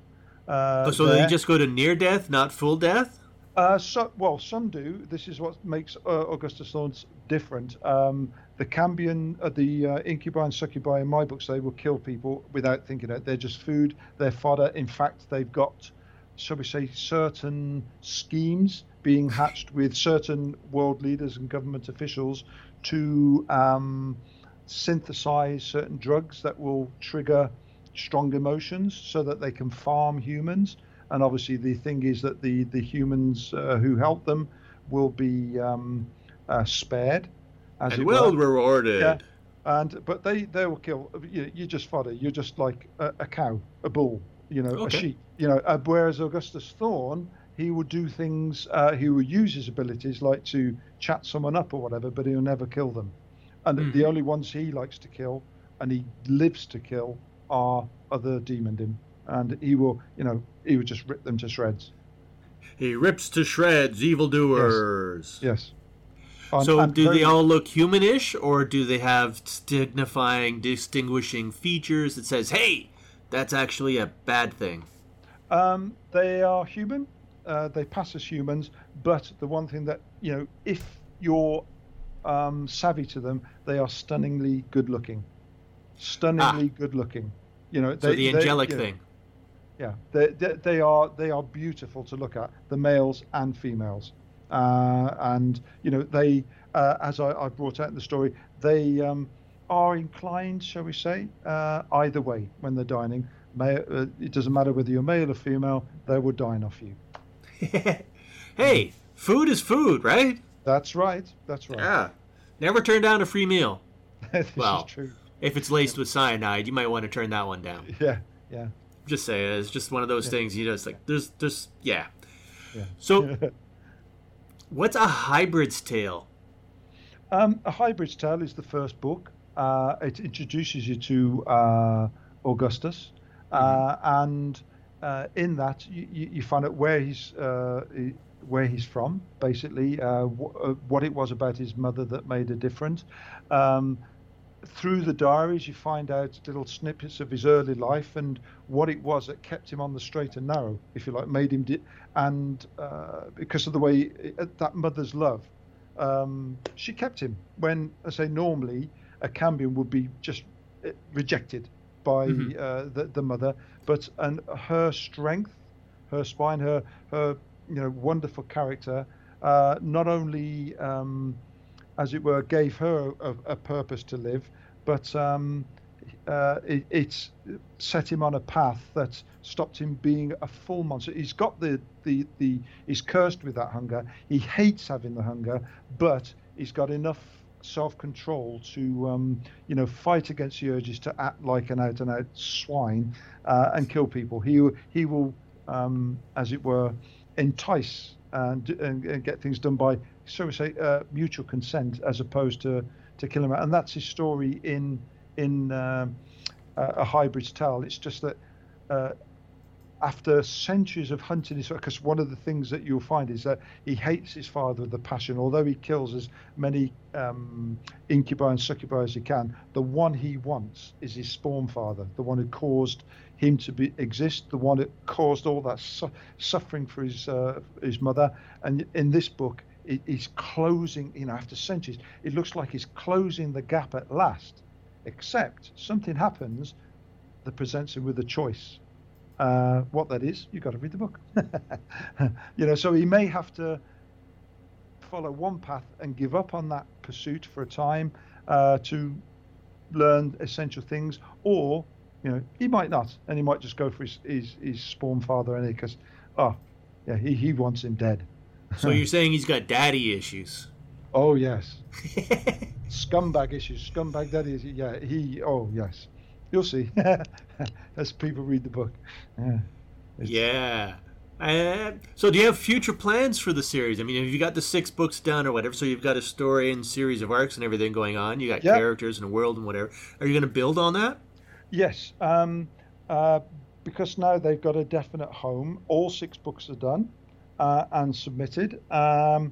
[SPEAKER 2] Uh,
[SPEAKER 1] Oh, so they
[SPEAKER 2] there.
[SPEAKER 1] just go to near death, not full death?
[SPEAKER 2] Uh, so, well, some do. This is what makes uh, Augustus Thorns different. Um, the Cambion, uh, the uh, incubi and succubi in my books, they will kill people without thinking it. They're just food, they're fodder. In fact, they've got, shall we say, certain schemes being hatched with certain world leaders and government officials to um, synthesize certain drugs that will trigger strong emotions so that they can farm humans. And obviously, the thing is that the the humans uh, who help them will be um, uh, spared, as
[SPEAKER 1] And
[SPEAKER 2] it
[SPEAKER 1] well
[SPEAKER 2] were. Yeah,
[SPEAKER 1] rewarded.
[SPEAKER 2] and but they they will kill. You, you're just fodder. You're just like a, a cow, a bull, you know, a
[SPEAKER 1] Okay.
[SPEAKER 2] sheep. You know. Uh, whereas Augustus Thorn, he would do things. Uh, he would use his abilities like to chat someone up or whatever, but he'll never kill them. And the
[SPEAKER 1] Hmm.
[SPEAKER 2] only ones he likes to kill, and he lives to kill, are other demondim. And he will, you know, he would just rip them to shreds.
[SPEAKER 1] He rips to shreds
[SPEAKER 2] Yes,
[SPEAKER 1] evildoers.
[SPEAKER 2] yes. And,
[SPEAKER 1] So
[SPEAKER 2] and
[SPEAKER 1] do they
[SPEAKER 2] very,
[SPEAKER 1] all look humanish, or do they have signifying, distinguishing features that says, "Hey, that's actually a bad thing"?
[SPEAKER 2] um, they are human. Uh, they pass as humans. But the one thing that, you know, if you're um, savvy to them, they are stunningly good looking.
[SPEAKER 1] Ah,
[SPEAKER 2] Stunningly good looking. You know,
[SPEAKER 1] so
[SPEAKER 2] they,
[SPEAKER 1] the
[SPEAKER 2] they,
[SPEAKER 1] angelic
[SPEAKER 2] you know,
[SPEAKER 1] thing.
[SPEAKER 2] yeah, they, they, they are they are beautiful to look at, the males and females, uh, and you know they, uh, as I, I brought out in the story, they um, are inclined, shall we say, uh, either way when they're dining. May, uh, it doesn't matter whether you're male or female, they will dine off you.
[SPEAKER 1] Hey, food is food, right?
[SPEAKER 2] That's right. That's right.
[SPEAKER 1] Yeah. Never turn down a free meal.
[SPEAKER 2] This is
[SPEAKER 1] Well,
[SPEAKER 2] true.
[SPEAKER 1] if it's laced with cyanide, you might want to turn that one down.
[SPEAKER 2] Yeah, yeah,
[SPEAKER 1] Just say it. It's just one of those
[SPEAKER 2] yeah,
[SPEAKER 1] things you just like, there's, there's, yeah. So,
[SPEAKER 2] yeah.
[SPEAKER 1] what's a hybrid's tale?
[SPEAKER 2] Um, A Hybrid's Tale is the first book. Uh, it introduces you to uh, Augustus,
[SPEAKER 1] Hmm.
[SPEAKER 2] uh, and uh, in that you, you you find out where he's uh, he- where he's from, basically, uh, wh- uh, what it was about his mother that made a difference. Um, Through the diaries, you find out little snippets of his early life and what it was that kept him on the straight and narrow, if you like, made him, di- and uh, because of the way uh, that mother's love, um, she kept him when, I say, normally a Cambion would be just uh, rejected by
[SPEAKER 1] Hmm.
[SPEAKER 2] uh, the, the mother, but and her strength, her spine, her her you know wonderful character, uh, not only um, as it were, gave her a, a purpose to live, but um, uh, it, it's set him on a path that stopped him being a full monster. He's got the, the, the, he's cursed with that hunger. He hates having the hunger, but he's got enough self-control to, um, you know, fight against the urges to act like an out-and-out swine uh, and kill people. He, he will, um, as it were, entice and, and, and get things done by, so we say, uh, mutual consent as opposed to to kill him. And that's his story in in um uh, A Hybrid's Tale. It's just that uh, after centuries of hunting his, because one of the things that you'll find is that he hates his father with a passion. Although he kills as many um, incubi and succubi as he can, the one he wants is his spawn father, the one who caused him to be exist, the one that caused all that su- suffering for his uh, his mother. And in this book, it, he's closing. You know, after centuries, it looks like he's closing the gap at last. Except something happens that presents him with a choice. Uh, what that is, you've got to read the book. You know, so he may have to follow one path and give up on that pursuit for a time uh, to learn essential things, or you know, he might not, and he might just go for his his, his spawn father, and because, oh, yeah, he he wants him dead.
[SPEAKER 1] So you're saying he's got daddy issues?
[SPEAKER 2] Oh yes, scumbag issues, scumbag daddy. Yeah, he. Oh yes, you'll see as people read the book. Yeah. It's,
[SPEAKER 1] Yeah. Uh, so do you have future plans for the series? I mean, have you got the six books done or whatever? So you've got a story and series of arcs and everything going on. You got
[SPEAKER 2] yeah.
[SPEAKER 1] characters and a world and whatever. Are you going to build on that?
[SPEAKER 2] Yes. Um, uh, because now they've got a definite home. All six books are done uh, and submitted. Um,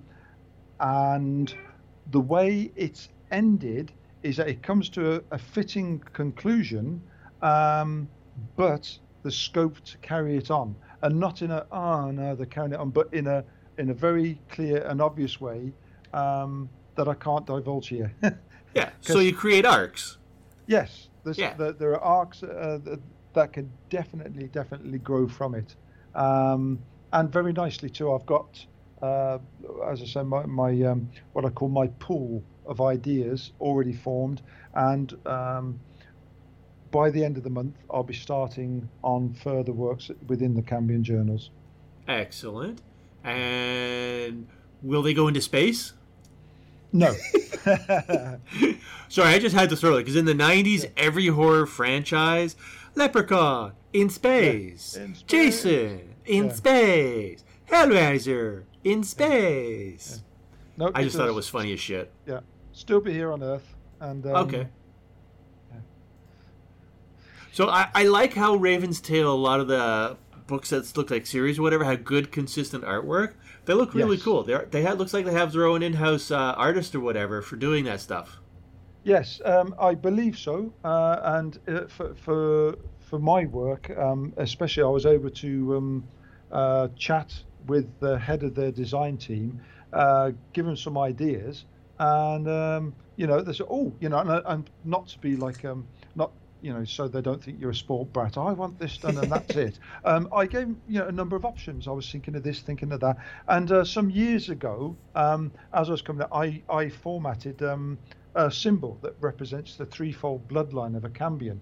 [SPEAKER 2] and the way it's ended is that it comes to a, a fitting conclusion, um, but the scope to carry it on, and not in a oh no they're carrying it on, but in a in a very clear and obvious way um, that I can't divulge here.
[SPEAKER 1] Yeah. So you create arcs.
[SPEAKER 2] Yes. There's,
[SPEAKER 1] Yeah.
[SPEAKER 2] there, there are arcs uh, that, that can definitely definitely grow from it, um, and very nicely too. I've got, uh, as I said, my, my um, what I call my pool of ideas already formed, and um, by the end of the month, I'll be starting on further works within the Cambion journals.
[SPEAKER 1] Excellent. And will they go into space?
[SPEAKER 2] No.
[SPEAKER 1] Sorry, I just had to throw it because in the nineties, every horror franchise, Leprechaun in space,
[SPEAKER 2] Yeah, in space.
[SPEAKER 1] Jason in
[SPEAKER 2] Yeah.
[SPEAKER 1] space, Hellraiser in space.
[SPEAKER 2] No,
[SPEAKER 1] I just thought it
[SPEAKER 2] does.
[SPEAKER 1] was funny as shit.
[SPEAKER 2] Yeah, still be here on Earth, and um,
[SPEAKER 1] Okay. So I, I like how Raven's Tale, a lot of the books that look like series or whatever, have good, consistent artwork. They look really
[SPEAKER 2] Yes.
[SPEAKER 1] cool. They they had looks like they have their own in-house uh, artist or whatever for doing that stuff.
[SPEAKER 2] Yes, um, I believe so. Uh, and uh, for, for for my work, um, especially, I was able to um, uh, chat with the head of their design team, uh, give them some ideas, and um, you know, they said, oh, you know, and, and not to be like um, not. You know, so they don't think you're a sport brat. I want this done, and that's it. Um, I gave you know a number of options. I was thinking of this, thinking of that, and uh, some years ago, um, as I was coming, up, I I formatted um, a symbol that represents the threefold bloodline of a Cambion,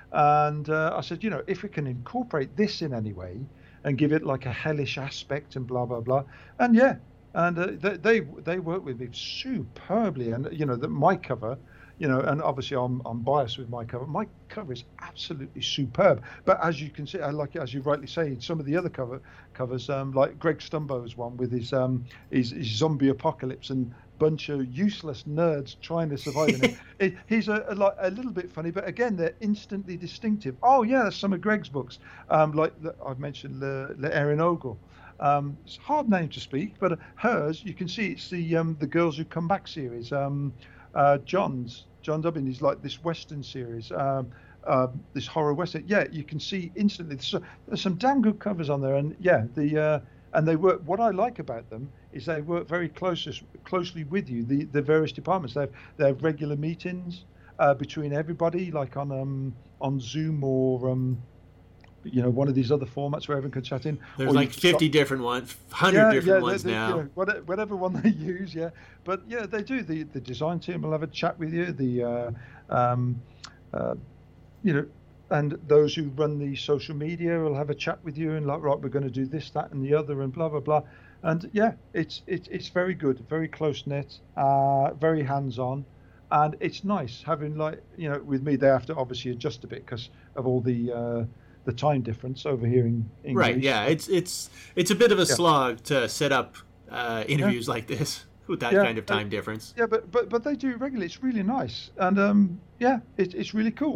[SPEAKER 2] and uh, I said, you know, if we can incorporate this in any way and give it like a hellish aspect and blah blah blah, and yeah, and uh, they they they work with me superbly, and you know that my cover. You know, and obviously I'm I'm biased with my cover. My cover is absolutely superb. But as you can see, I like it, as you rightly say, some of the other cover covers, um, like Greg Stumbo's one with his um his, his zombie apocalypse and bunch of useless nerds trying to survive in it. it he's a, a like a little bit funny, but again they're instantly distinctive. Oh yeah, that's some of Greg's books. Um, like the, I've mentioned Le, Le Erin Ogle. Um, it's a hard name to speak, but hers you can see it's the um the Girls Who Come Back series. Um, uh, John's John Dubbin is like this Western series, um, uh, this horror Western. Yeah, you can see instantly. There's, there's some damn good covers on there, and yeah, the uh, and they work. What I like about them is they work very closely closely with you. The the various departments. They have they have regular meetings uh, between everybody, like on um on Zoom or um. You know, one of these other formats where everyone can chat in.
[SPEAKER 1] There's
[SPEAKER 2] Or
[SPEAKER 1] like
[SPEAKER 2] you've
[SPEAKER 1] fifty
[SPEAKER 2] got-
[SPEAKER 1] different ones, one hundred different
[SPEAKER 2] they-
[SPEAKER 1] ones
[SPEAKER 2] they-
[SPEAKER 1] now.
[SPEAKER 2] You know, whatever, whatever one they use, yeah. But yeah, they do. The the design team will have a chat with you. The uh, um, uh, you know, and those who run the social media will have a chat with you and like, right, we're going to do this, that, and the other, and blah blah blah. And yeah, it's it's it's very good, very close knit, uh, very hands on. And it's nice having like you know with me they have to obviously adjust a bit because of all the uh, the time difference over here in English.
[SPEAKER 1] Right, yeah, it's it's it's a bit of a
[SPEAKER 2] Yeah.
[SPEAKER 1] slog to set up uh, interviews like this with that
[SPEAKER 2] Yeah,
[SPEAKER 1] kind of
[SPEAKER 2] uh,
[SPEAKER 1] time difference.
[SPEAKER 2] Yeah, but but but they do regularly. It's really nice, and um, yeah, it, it's really cool.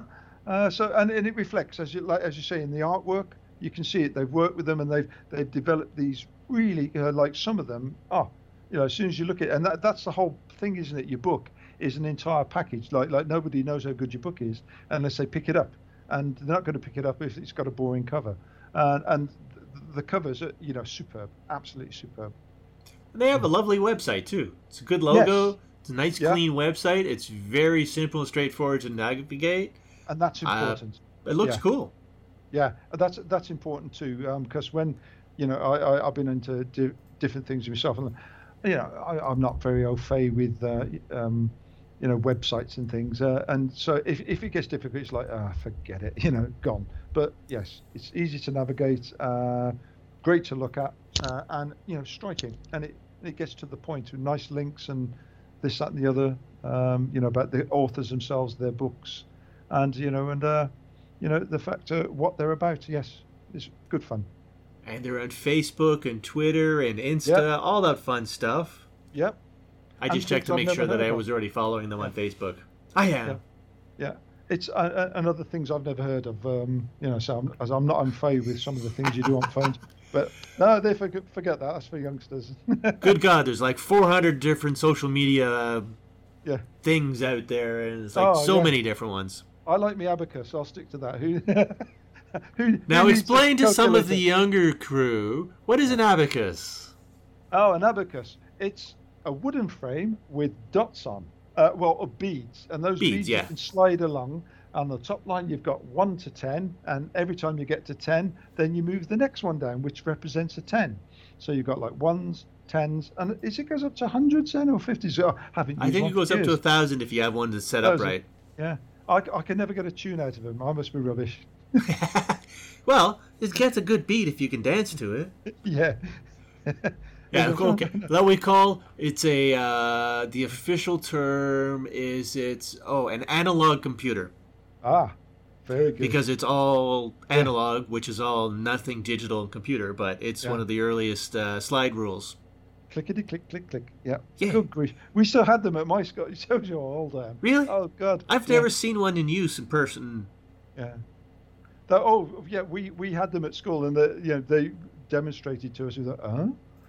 [SPEAKER 2] uh, so and, and it reflects as you like as you say in the artwork. You can see it. They've worked with them, and they've they've developed these really uh, like some of them. Oh, you know, as soon as you look at it, and that that's the whole thing, isn't it? Your book is an entire package. Like like nobody knows how good your book is unless they pick it up, and they're not going to pick it up if it's got a boring cover. Uh, and the, the covers are you know superb, absolutely superb.
[SPEAKER 1] And they have a lovely website too. It's a good logo.
[SPEAKER 2] Yes.
[SPEAKER 1] It's a nice,
[SPEAKER 2] Yeah.
[SPEAKER 1] clean website. It's very simple and straightforward to navigate.
[SPEAKER 2] And that's
[SPEAKER 1] Uh,
[SPEAKER 2] important.
[SPEAKER 1] It looks
[SPEAKER 2] Yeah.
[SPEAKER 1] cool.
[SPEAKER 2] Yeah, that's that's important too, because when, you know, I, I I've been into di- different things myself, and you know, I, I'm not very au fait with, uh, um, you know, websites and things, uh, and so if if it gets difficult, it's like, ah, forget it, you know, gone. But yes, it's easy to navigate, uh, great to look at, uh, and you know, striking, and it it gets to the point with nice links and this, that, and the other, um, you know, about the authors themselves, their books, and you know, and. Uh, You know, the fact uh, what they're about, yes, is good fun.
[SPEAKER 1] And they're on Facebook and Twitter and Insta,
[SPEAKER 2] Yeah.
[SPEAKER 1] all that fun stuff.
[SPEAKER 2] Yep.
[SPEAKER 1] I
[SPEAKER 2] And
[SPEAKER 1] just checked to
[SPEAKER 2] things I've
[SPEAKER 1] make sure
[SPEAKER 2] never
[SPEAKER 1] that
[SPEAKER 2] heard
[SPEAKER 1] I
[SPEAKER 2] of.
[SPEAKER 1] was already following them on Facebook. I am.
[SPEAKER 2] Yeah. Yeah. It's uh, uh, and other things I've never heard of. Um, you know, so I'm, as I'm not on fade with some of the things you do on phones. But no, they forget, forget that. That's for youngsters.
[SPEAKER 1] Good God, there's like four hundred different social media uh,
[SPEAKER 2] Yeah.
[SPEAKER 1] things out there, and it's like
[SPEAKER 2] Oh,
[SPEAKER 1] so
[SPEAKER 2] yeah.
[SPEAKER 1] many different ones.
[SPEAKER 2] I like me abacus. I'll stick to that. Who? who,
[SPEAKER 1] Now
[SPEAKER 2] who needs
[SPEAKER 1] explain
[SPEAKER 2] a
[SPEAKER 1] to some of the
[SPEAKER 2] calculator?
[SPEAKER 1] younger crew, what is an abacus?
[SPEAKER 2] Oh, an abacus. It's a wooden frame with dots on, uh, well, uh, beads, and those
[SPEAKER 1] Beads,
[SPEAKER 2] beads
[SPEAKER 1] yeah.
[SPEAKER 2] you can slide along. On the top line, you've got one to ten, and every time you get to ten, then you move the next one down, which represents a ten. So you've got like ones, tens, and is it goes up to hundreds then or fifties? I haven't
[SPEAKER 1] I
[SPEAKER 2] used
[SPEAKER 1] think
[SPEAKER 2] one
[SPEAKER 1] it goes
[SPEAKER 2] for
[SPEAKER 1] up to a
[SPEAKER 2] years.
[SPEAKER 1] thousand if you have one that's set up
[SPEAKER 2] Thousand.
[SPEAKER 1] right.
[SPEAKER 2] Yeah, I, I can never get a tune out of them. I must be rubbish.
[SPEAKER 1] Well, it gets a good beat if you can dance to it.
[SPEAKER 2] Yeah.
[SPEAKER 1] Yeah, okay. That we call it's a uh, the official term is it's oh an analog computer
[SPEAKER 2] Ah, very good.
[SPEAKER 1] because it's all analog, which is all nothing digital and computer, but it's
[SPEAKER 2] Yeah.
[SPEAKER 1] one of the earliest uh, slide rules.
[SPEAKER 2] Clickety click click click. Yeah.
[SPEAKER 1] Yeah.
[SPEAKER 2] Good grief. We still had them at my school. It shows you how old I am.
[SPEAKER 1] Really?
[SPEAKER 2] Oh God.
[SPEAKER 1] I've
[SPEAKER 2] Yeah.
[SPEAKER 1] never seen one in use in person.
[SPEAKER 2] Yeah. The, oh yeah, we, we had them at school, and the, you know, they demonstrated to us. We thought, huh?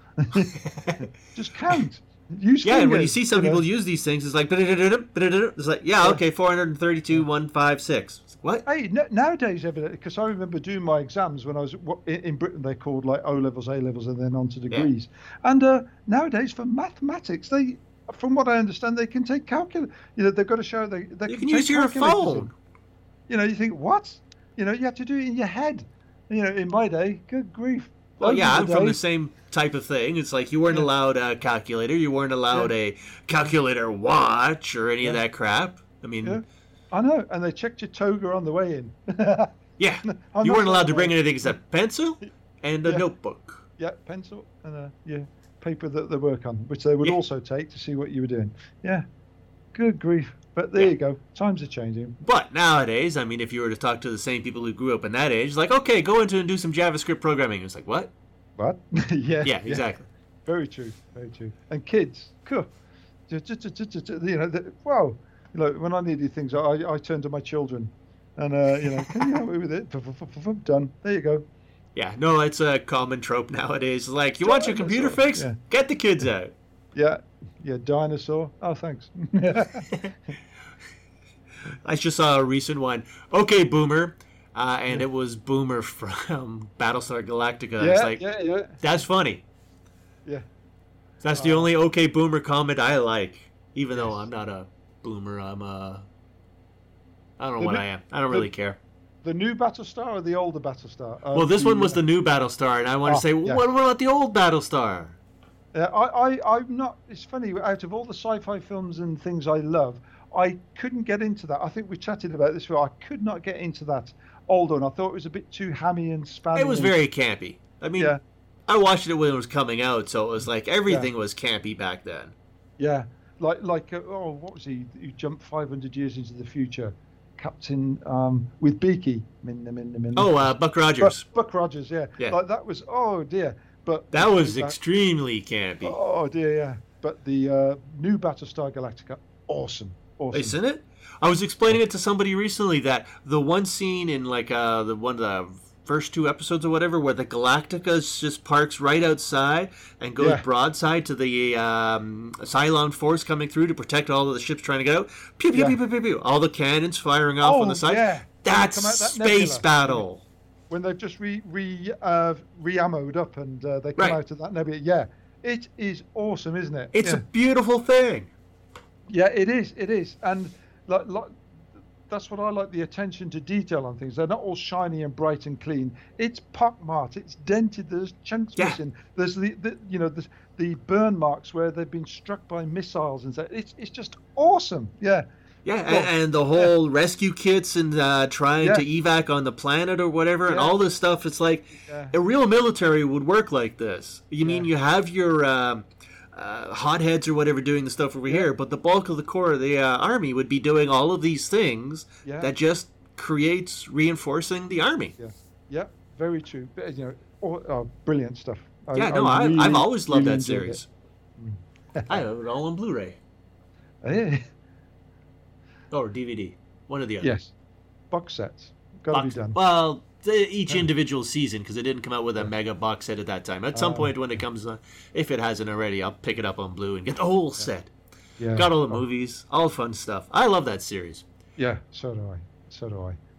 [SPEAKER 2] Just count. Use
[SPEAKER 1] Yeah, and when you
[SPEAKER 2] fingers,
[SPEAKER 1] see some
[SPEAKER 2] know.
[SPEAKER 1] people use these things, it's like it's like yeah, okay, four hundred thirty-two, one five six. What?
[SPEAKER 2] Hey, n- nowadays, because I remember doing my exams when I was what- in in Britain, they called like O levels, A levels, and then on to degrees. And uh, nowadays, for mathematics, they, from what I understand, they can take calculator. You know, they've got to show they they
[SPEAKER 1] You
[SPEAKER 2] can
[SPEAKER 1] can
[SPEAKER 2] take
[SPEAKER 1] use your
[SPEAKER 2] calculators
[SPEAKER 1] phone.
[SPEAKER 2] in. You know, you think what? You know, you have to do it in your head. You know, in my day, good grief.
[SPEAKER 1] Well,
[SPEAKER 2] Those
[SPEAKER 1] yeah,
[SPEAKER 2] were
[SPEAKER 1] I'm from the
[SPEAKER 2] days.
[SPEAKER 1] same type of thing. It's like you weren't
[SPEAKER 2] Yeah.
[SPEAKER 1] allowed a calculator, you weren't allowed
[SPEAKER 2] Yeah.
[SPEAKER 1] a calculator watch or any of
[SPEAKER 2] Yeah.
[SPEAKER 1] that crap. I mean,
[SPEAKER 2] Yeah, I know, and they checked your toga on the way in.
[SPEAKER 1] yeah,
[SPEAKER 2] I'm
[SPEAKER 1] you
[SPEAKER 2] not
[SPEAKER 1] weren't allowed to
[SPEAKER 2] saying
[SPEAKER 1] bring
[SPEAKER 2] no.
[SPEAKER 1] anything except pencil and a
[SPEAKER 2] Yeah.
[SPEAKER 1] notebook.
[SPEAKER 2] Yeah, pencil and a yeah paper that they work on, which they would
[SPEAKER 1] Yeah.
[SPEAKER 2] also take to see what you were doing. Yeah, good grief. But there
[SPEAKER 1] Yeah.
[SPEAKER 2] you go. Times are changing.
[SPEAKER 1] But nowadays, I mean, if you were to talk to the same people who grew up in that age, it's like, okay, go into and do some JavaScript programming. It's like, what?
[SPEAKER 2] What? yeah.
[SPEAKER 1] Yeah, exactly.
[SPEAKER 2] Very true. Very true. And kids, cool. You know, the, wow. You know, when I needed things, I, I turn to my children, and uh, you know, can you help me with it? Done. There you go.
[SPEAKER 1] Yeah, no, it's a common trope nowadays. It's like, you want your computer
[SPEAKER 2] Dinosaur.
[SPEAKER 1] fixed?
[SPEAKER 2] Yeah.
[SPEAKER 1] Get the kids out.
[SPEAKER 2] Yeah. Yeah. Dinosaur. Oh, thanks.
[SPEAKER 1] I just saw a recent one. Okay, Boomer. Uh, and it was Boomer from Battlestar Galactica.
[SPEAKER 2] yeah.
[SPEAKER 1] It's like,
[SPEAKER 2] yeah. Yeah.
[SPEAKER 1] that's funny.
[SPEAKER 2] Yeah.
[SPEAKER 1] That's the
[SPEAKER 2] Uh,
[SPEAKER 1] only okay Boomer comment I like. Even though
[SPEAKER 2] Yes.
[SPEAKER 1] I'm not a Boomer, I'm a... I don't know
[SPEAKER 2] The
[SPEAKER 1] what
[SPEAKER 2] new-
[SPEAKER 1] I am. I don't
[SPEAKER 2] the-
[SPEAKER 1] really care.
[SPEAKER 2] The new Battlestar or the older Battlestar? Uh,
[SPEAKER 1] Well, this one was
[SPEAKER 2] uh,
[SPEAKER 1] the new Battlestar, and I want to
[SPEAKER 2] Oh,
[SPEAKER 1] say,
[SPEAKER 2] yeah.
[SPEAKER 1] what about the old Battlestar?
[SPEAKER 2] Yeah, I, I, I'm not. It's funny. Out of all the sci-fi films and things I love, I couldn't get into that. I think we chatted about this. I could not get into that older one. I thought it was a bit too hammy and spammy.
[SPEAKER 1] It was
[SPEAKER 2] and-
[SPEAKER 1] very campy. I mean,
[SPEAKER 2] Yeah.
[SPEAKER 1] I watched it when it was coming out, so it was like everything was campy back then.
[SPEAKER 2] Yeah, like like uh, oh, what was he? Who jumped five hundred years into the future? Captain um, with Beaky. Minna, minna, minna.
[SPEAKER 1] Oh, uh, Buck Rogers.
[SPEAKER 2] Buck, Buck Rogers. Yeah.
[SPEAKER 1] Yeah.
[SPEAKER 2] Like that was. Oh dear. But
[SPEAKER 1] That was
[SPEAKER 2] that-
[SPEAKER 1] extremely campy.
[SPEAKER 2] Oh dear. Yeah. But the uh, new Battlestar Galactica, awesome. Awesome.
[SPEAKER 1] Isn't it? I was explaining it to somebody recently that the one scene in like uh, the one of the first two episodes or whatever, where the Galactica just parks right outside and goes
[SPEAKER 2] Yeah.
[SPEAKER 1] broadside to the um, Cylon force coming through to protect all of the ships trying to get out. Pew pew
[SPEAKER 2] Yeah.
[SPEAKER 1] pew pew pew pew. All the cannons firing off
[SPEAKER 2] Oh,
[SPEAKER 1] on the side.
[SPEAKER 2] yeah.
[SPEAKER 1] That's
[SPEAKER 2] When they come out that
[SPEAKER 1] space
[SPEAKER 2] nebula.
[SPEAKER 1] battle.
[SPEAKER 2] When they've just re re uh, re-ammoed up and uh, they come
[SPEAKER 1] Right.
[SPEAKER 2] out of that nebula. Yeah, it is awesome, isn't it?
[SPEAKER 1] It's
[SPEAKER 2] yeah.
[SPEAKER 1] a beautiful thing.
[SPEAKER 2] Yeah, it is. It is, and like, like that's what I like, the attention to detail on things. They're not all shiny and bright and clean. It's pockmarked. It's dented. There's chunks
[SPEAKER 1] Yeah.
[SPEAKER 2] missing. There's the, the you know the, the burn marks where they've been struck by missiles and so. It's it's just awesome. Yeah.
[SPEAKER 1] Yeah,
[SPEAKER 2] Well,
[SPEAKER 1] and, and the whole rescue kits and uh, trying
[SPEAKER 2] Yeah.
[SPEAKER 1] to evac on the planet or whatever, and
[SPEAKER 2] Yeah.
[SPEAKER 1] all this stuff. It's like
[SPEAKER 2] Yeah.
[SPEAKER 1] a real military would work like this. You mean
[SPEAKER 2] Yeah.
[SPEAKER 1] you have your um, uh, hotheads or whatever doing the stuff over here, but the bulk of the core of the uh, army would be doing all of these things
[SPEAKER 2] Yeah.
[SPEAKER 1] that just creates reinforcing the army.
[SPEAKER 2] Yeah. Yeah. Very true. But, you know, oh, oh, brilliant stuff. I-
[SPEAKER 1] Yeah, no,
[SPEAKER 2] I
[SPEAKER 1] I,
[SPEAKER 2] really,
[SPEAKER 1] I've always loved
[SPEAKER 2] really
[SPEAKER 1] that
[SPEAKER 2] enjoyed
[SPEAKER 1] series. I have it all on Blu-ray
[SPEAKER 2] it. Yeah.
[SPEAKER 1] or D V D, one or the other.
[SPEAKER 2] Yes. Box sets. Got to be
[SPEAKER 1] Box-
[SPEAKER 2] done.
[SPEAKER 1] Well, the, each
[SPEAKER 2] Yeah.
[SPEAKER 1] individual season, because it didn't come out with a mega box set at that time. At some
[SPEAKER 2] Oh.
[SPEAKER 1] point when it comes, uh, if it hasn't already, I'll pick it up on Blue and get the whole set.
[SPEAKER 2] Yeah.
[SPEAKER 1] Got all the
[SPEAKER 2] Oh,
[SPEAKER 1] movies, all fun stuff. I love that series.
[SPEAKER 2] Yeah. So do I. So do I.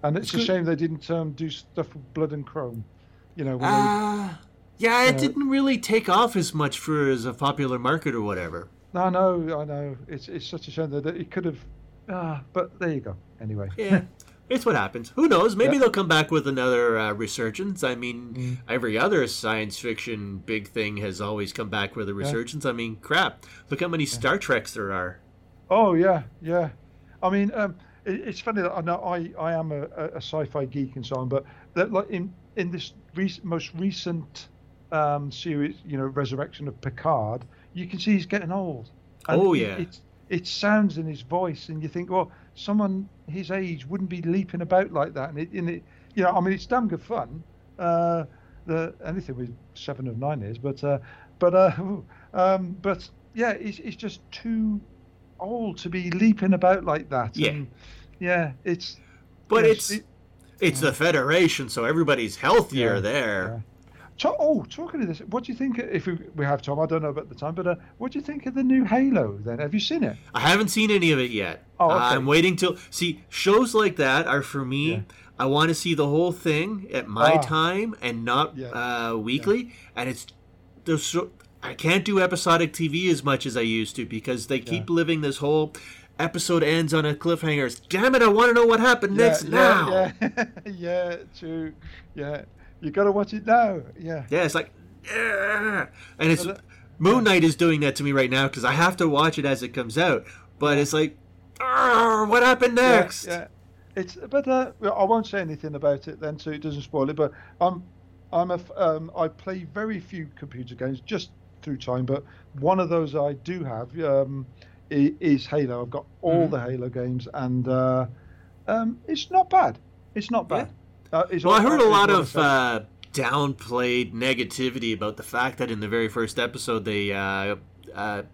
[SPEAKER 2] And it's,
[SPEAKER 1] it's
[SPEAKER 2] a
[SPEAKER 1] good.
[SPEAKER 2] shame they didn't um, do stuff with Blood and Chrome. You know, when
[SPEAKER 1] Uh, yeah, it
[SPEAKER 2] Uh,
[SPEAKER 1] didn't really take off as much for as a popular market or whatever.
[SPEAKER 2] they, I know, I know. It's it's such a shame that it could have. Ah, but there you go. Anyway.
[SPEAKER 1] Yeah, it's what happens. Who knows? Maybe
[SPEAKER 2] Yeah.
[SPEAKER 1] they'll come back with another uh, resurgence. I mean,
[SPEAKER 2] Mm.
[SPEAKER 1] every other science fiction big thing has always come back with a resurgence. I mean, crap. Look how many Star Treks there are.
[SPEAKER 2] Oh yeah, yeah. I mean, um, it, it's funny that I know I, I am a, a sci-fi geek and so on, but that like in in this rec- most recent um, series, you know, Resurrection of Picard, you can see he's getting old. And
[SPEAKER 1] Oh,
[SPEAKER 2] it,
[SPEAKER 1] yeah.
[SPEAKER 2] It, it sounds in his voice, and you think, well, someone his age wouldn't be leaping about like that. And it, and it you know, I mean, it's damn good fun. Uh, the anything with seven of nine is, but uh, but uh, um, but yeah, it's it's just too old to be leaping about like that.
[SPEAKER 1] Yeah.
[SPEAKER 2] And yeah, it's
[SPEAKER 1] But
[SPEAKER 2] yes,
[SPEAKER 1] it's
[SPEAKER 2] it-
[SPEAKER 1] it's the Federation, so everybody's healthier
[SPEAKER 2] Yeah,
[SPEAKER 1] there.
[SPEAKER 2] So, oh, talking of this, what do you think? If we, we have time, I don't know about the time, but uh, what do you think of the new Halo? Then, have you seen it?
[SPEAKER 1] I haven't seen any of it yet.
[SPEAKER 2] Oh, okay.
[SPEAKER 1] I'm waiting till see shows like that are for me.
[SPEAKER 2] Yeah.
[SPEAKER 1] I want to see the whole thing at my
[SPEAKER 2] Ah.
[SPEAKER 1] time and not
[SPEAKER 2] Yeah.
[SPEAKER 1] uh, weekly. And it's there's so, I can't do episodic T V as much as I used to because they keep
[SPEAKER 2] Yeah.
[SPEAKER 1] living this whole episode ends on a cliffhanger. Damn it! I want to know what happened next now.
[SPEAKER 2] Yeah, yeah, yeah, true. Yeah, you got to watch it now. Yeah,
[SPEAKER 1] Yeah, it's like, "Ugh." and it's
[SPEAKER 2] But, uh,
[SPEAKER 1] Moon Knight is doing that to me right now because I have to watch it as it comes out. But it's like, "Ugh, what happened
[SPEAKER 2] yeah,
[SPEAKER 1] next?
[SPEAKER 2] yeah. It's but uh, well, I won't say anything about it then, so it doesn't spoil it. But I'm, I'm a, f- um, I play very few computer games just through time. But one of those I do have um, i- is Halo. I've got all
[SPEAKER 1] Mhm.
[SPEAKER 2] the Halo games, and uh, um, it's not bad. It's not bad. Uh, it's
[SPEAKER 1] Well, I
[SPEAKER 2] all-
[SPEAKER 1] heard a
[SPEAKER 2] is
[SPEAKER 1] lot
[SPEAKER 2] what I
[SPEAKER 1] of
[SPEAKER 2] say.
[SPEAKER 1] uh, downplayed negativity about the fact that in the very first episode they, uh, uh,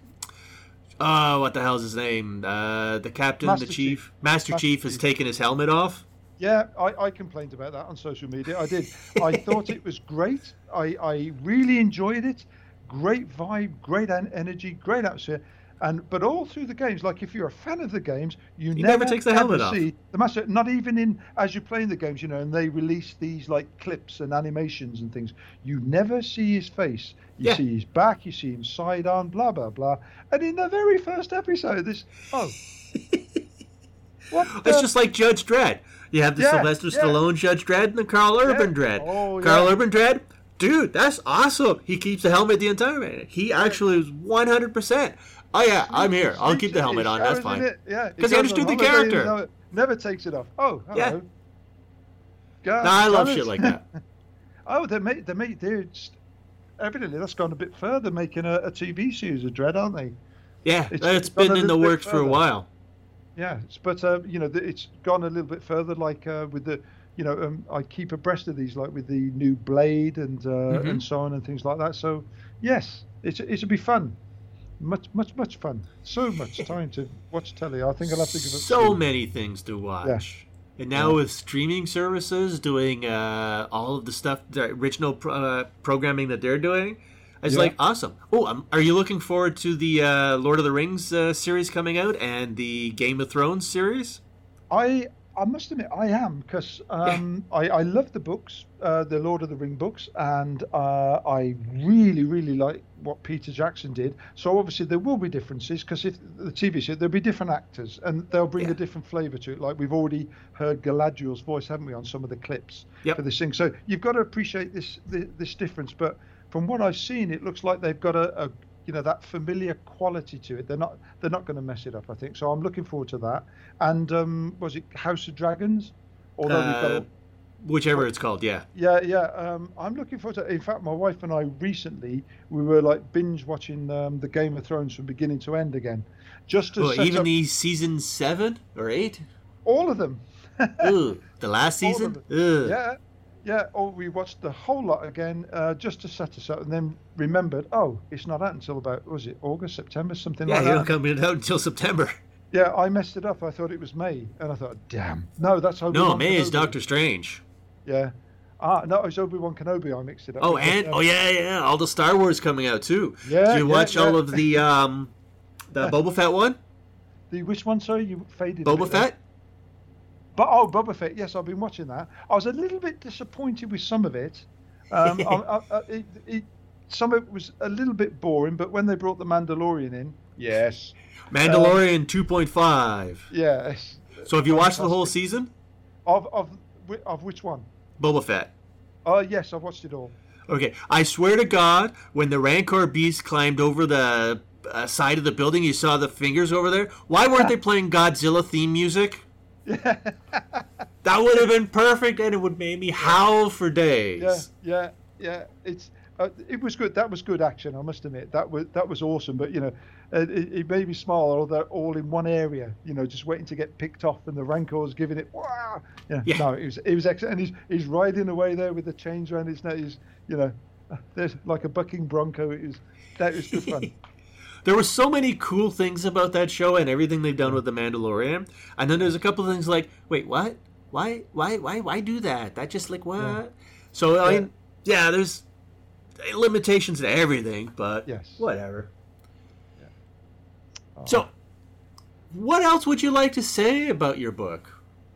[SPEAKER 1] oh, what the hell's his name? Uh, the captain,
[SPEAKER 2] Master
[SPEAKER 1] the chief,
[SPEAKER 2] Chief.
[SPEAKER 1] Master,
[SPEAKER 2] Master
[SPEAKER 1] Chief has
[SPEAKER 2] Chief.
[SPEAKER 1] taken his helmet off.
[SPEAKER 2] Yeah, I, I complained about that on social media. I did. I thought it was great. I, I really enjoyed it. Great vibe, great en- energy, great atmosphere. And but all through the games, like if you're a fan of the games, you
[SPEAKER 1] He
[SPEAKER 2] never,
[SPEAKER 1] never takes the
[SPEAKER 2] ever
[SPEAKER 1] helmet off.
[SPEAKER 2] see the master. Not even in as you're playing the games, you know, and they release these like clips and animations and things. You never see his face. You
[SPEAKER 1] Yeah.
[SPEAKER 2] see his back. You see him side on, blah blah blah. And in the very first episode, this oh, what?
[SPEAKER 1] It's
[SPEAKER 2] the-
[SPEAKER 1] just like Judge Dredd. You have the
[SPEAKER 2] Yeah,
[SPEAKER 1] Sylvester
[SPEAKER 2] yeah.
[SPEAKER 1] Stallone Judge Dredd and the Carl Urban Dredd.
[SPEAKER 2] Oh,
[SPEAKER 1] Carl
[SPEAKER 2] yeah.
[SPEAKER 1] Urban Dredd, dude, that's awesome. He keeps the helmet the entire way. He actually was one hundred percent. Oh yeah, I'm here. I'll keep the helmet on. That's fine.
[SPEAKER 2] Yeah,
[SPEAKER 1] 'Cause he
[SPEAKER 2] goes
[SPEAKER 1] understood
[SPEAKER 2] on
[SPEAKER 1] the
[SPEAKER 2] holiday and
[SPEAKER 1] character.
[SPEAKER 2] never- Never takes it off. Oh, hello.
[SPEAKER 1] Yeah.
[SPEAKER 2] God,
[SPEAKER 1] Nah, I love
[SPEAKER 2] damn it.
[SPEAKER 1] shit like that.
[SPEAKER 2] Oh, they made they made they're just, evidently that's gone a bit further, making a, a T V series of Dread, aren't they?
[SPEAKER 1] Yeah,
[SPEAKER 2] It's-
[SPEAKER 1] it's
[SPEAKER 2] it's gone
[SPEAKER 1] been
[SPEAKER 2] a
[SPEAKER 1] in the
[SPEAKER 2] little bit
[SPEAKER 1] works for a
[SPEAKER 2] further.
[SPEAKER 1] while.
[SPEAKER 2] Yeah, it's- but uh, you know, the- it's gone a little bit further. Like uh, with the, you know, um, I keep abreast of these, like with the new Blade and uh,
[SPEAKER 1] Mhm.
[SPEAKER 2] and so on and things like that. So yes, it's it'll be fun, much much much fun. So much time to watch telly. I think I'll have to give it
[SPEAKER 1] So
[SPEAKER 2] two.
[SPEAKER 1] many things to watch. And now with streaming services doing uh, all of the stuff, the original pro- uh, programming that they're doing, it's
[SPEAKER 2] Yeah.
[SPEAKER 1] like awesome. Oh, um, are you looking forward to the uh, Lord of the Rings uh, series coming out and the Game of Thrones series?
[SPEAKER 2] I I must admit I am because um, I I love the books, uh, the Lord of the Ring books, and uh, I really really like what Peter Jackson did. So obviously there will be differences because if the T V show there'll be different actors and they'll bring
[SPEAKER 1] Yeah.
[SPEAKER 2] a different flavour to it. Like we've already heard Galadriel's voice, haven't we, on some of the clips
[SPEAKER 1] Yep.
[SPEAKER 2] for this thing. So you've got to appreciate this this, this difference. But from what I've seen, it looks like they've got a, a you know that familiar quality to it. They're not they're not going to mess it up, I think. So I'm looking forward to that. And um, was it House of Dragons? Although we've got
[SPEAKER 1] Uh,
[SPEAKER 2] a,
[SPEAKER 1] whichever it's called, yeah.
[SPEAKER 2] yeah yeah. Um, I'm looking forward to. In fact, my wife and I recently we were like binge watching um, the Game of Thrones from beginning to end again, just to
[SPEAKER 1] Oh,
[SPEAKER 2] set
[SPEAKER 1] even
[SPEAKER 2] up
[SPEAKER 1] the season seven or eight?
[SPEAKER 2] all of them.
[SPEAKER 1] Ooh, the last
[SPEAKER 2] All of
[SPEAKER 1] season?
[SPEAKER 2] them.
[SPEAKER 1] Ugh.
[SPEAKER 2] Yeah, yeah. Or we watched the whole lot again uh, just to set us up, and then remembered, oh, it's not out until about was it August, September, something
[SPEAKER 1] Yeah,
[SPEAKER 2] like
[SPEAKER 1] it
[SPEAKER 2] that.
[SPEAKER 1] don't come out until September.
[SPEAKER 2] Yeah, I messed it up. I thought it was May, and I thought, damn, no, that's Obi
[SPEAKER 1] No,
[SPEAKER 2] Wan
[SPEAKER 1] May is
[SPEAKER 2] Kenobi.
[SPEAKER 1] Doctor Strange.
[SPEAKER 2] Yeah, ah, no, it's Obi Wan Kenobi. I mixed it up.
[SPEAKER 1] Oh,
[SPEAKER 2] Because,
[SPEAKER 1] and
[SPEAKER 2] um,
[SPEAKER 1] oh yeah, yeah, all the Star Wars coming out too.
[SPEAKER 2] Yeah,
[SPEAKER 1] Did you
[SPEAKER 2] yeah,
[SPEAKER 1] watch
[SPEAKER 2] yeah.
[SPEAKER 1] all of the um, the Boba Fett one?
[SPEAKER 2] the which one? Sorry, you faded. a
[SPEAKER 1] Boba
[SPEAKER 2] bit there.
[SPEAKER 1] Fett?
[SPEAKER 2] But oh, Boba Fett. Yes, I've been watching that. I was a little bit disappointed with some of it. Um, I, I, I, it, it some of it was a little bit boring, but when they brought the Mandalorian in, yes.
[SPEAKER 1] Mandalorian um, two point five.
[SPEAKER 2] Yes.
[SPEAKER 1] So have you watched the whole season?
[SPEAKER 2] Of of of which one?
[SPEAKER 1] Boba Fett.
[SPEAKER 2] Oh uh, yes, I've watched it all.
[SPEAKER 1] Okay, I swear to God, when the Rancor beast climbed over the uh, side of the building, you saw the fingers over there. Why weren't they playing Godzilla theme music?
[SPEAKER 2] Yeah.
[SPEAKER 1] That would have been perfect, and it would make me howl for days.
[SPEAKER 2] Yeah, yeah, yeah. It's uh, it was good. That was good action, I must admit. That was that was awesome. But you know, it, it made me smile. All they're all in one area. You know, just waiting to get picked off, and the Rancor's giving it. Wow. Yeah. yeah. No, it was it was excellent. And he's he's riding away there with the chains around his neck. He's you know, there's like a bucking bronco. It was that was good fun.
[SPEAKER 1] There were so many cool things about that show and everything they've done with The Mandalorian. And then there's a couple of things like, wait, what? Why, why, why, why do that? That just like, what? Yeah. So, I mean, yeah. yeah, there's limitations to everything, but
[SPEAKER 2] yes.
[SPEAKER 1] whatever.
[SPEAKER 2] Yeah. Oh.
[SPEAKER 1] So, what else would you like to say about your book?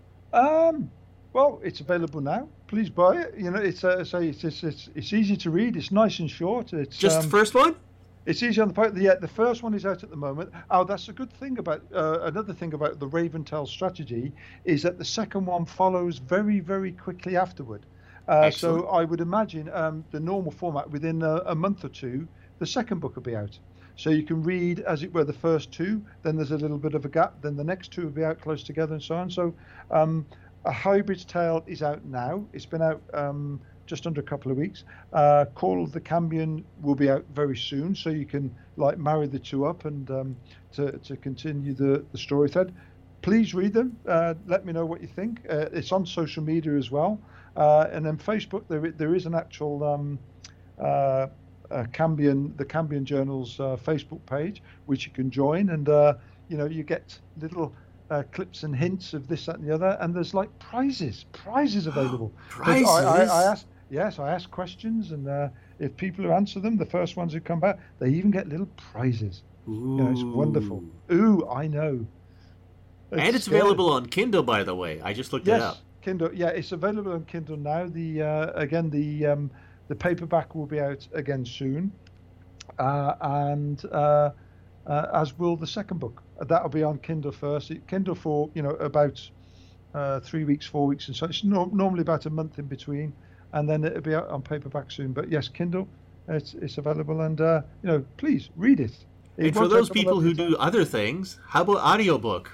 [SPEAKER 2] Um, well, it's available now. Please buy it. You know, it's uh, say it's, it's it's it's easy to read. It's nice and short. It's
[SPEAKER 1] just um, the first one.
[SPEAKER 2] It's easy on the part. Yeah, the first one is out at the moment. Oh, that's a good thing about uh, another thing about the Raventail strategy is that the second one follows very, very quickly afterward. Uh, so I would imagine um, the normal format within a, a month or two, the second book will be out. So you can read, as it were, the first two. Then there's a little bit of a gap. Then the next two will be out close together, and so on. So um, A Hybrid's Tale is out now. It's been out. Um, just under a couple of weeks. Uh, Call of the Cambion will be out very soon, so you can like marry the two up and um, to, to continue the, the story thread. Please read them. Uh, let me know what you think. Uh, it's on social media as well. Uh, and then Facebook, there, there is an actual um, uh, uh, Cambion, the Cambion Journal's uh, Facebook page, which you can join. And, uh, you know, you get little Uh, clips and hints of this, that, and the other, and there's like prizes, prizes available.
[SPEAKER 1] Prizes.
[SPEAKER 2] I, I, I asked, yes, I asked questions, and uh, if people who answer them, the first ones who come back, they even get little prizes.
[SPEAKER 1] Ooh.
[SPEAKER 2] You know, it's wonderful. Ooh, I know.
[SPEAKER 1] It's and it's scary. Available on Kindle, by the way. I just looked
[SPEAKER 2] yes,
[SPEAKER 1] it up.
[SPEAKER 2] Kindle. Yeah, it's available on Kindle now. The uh, again, the um, the paperback will be out again soon, uh, and uh, uh, as will the second book. That'll be on Kindle first. Kindle for you know about uh, three weeks, four weeks, and so it's no, normally about a month in between, and then it'll be out on paperback soon. But yes, Kindle, it's it's available, and uh, you know, please read it. it
[SPEAKER 1] and for those people who do other things, how about audiobook?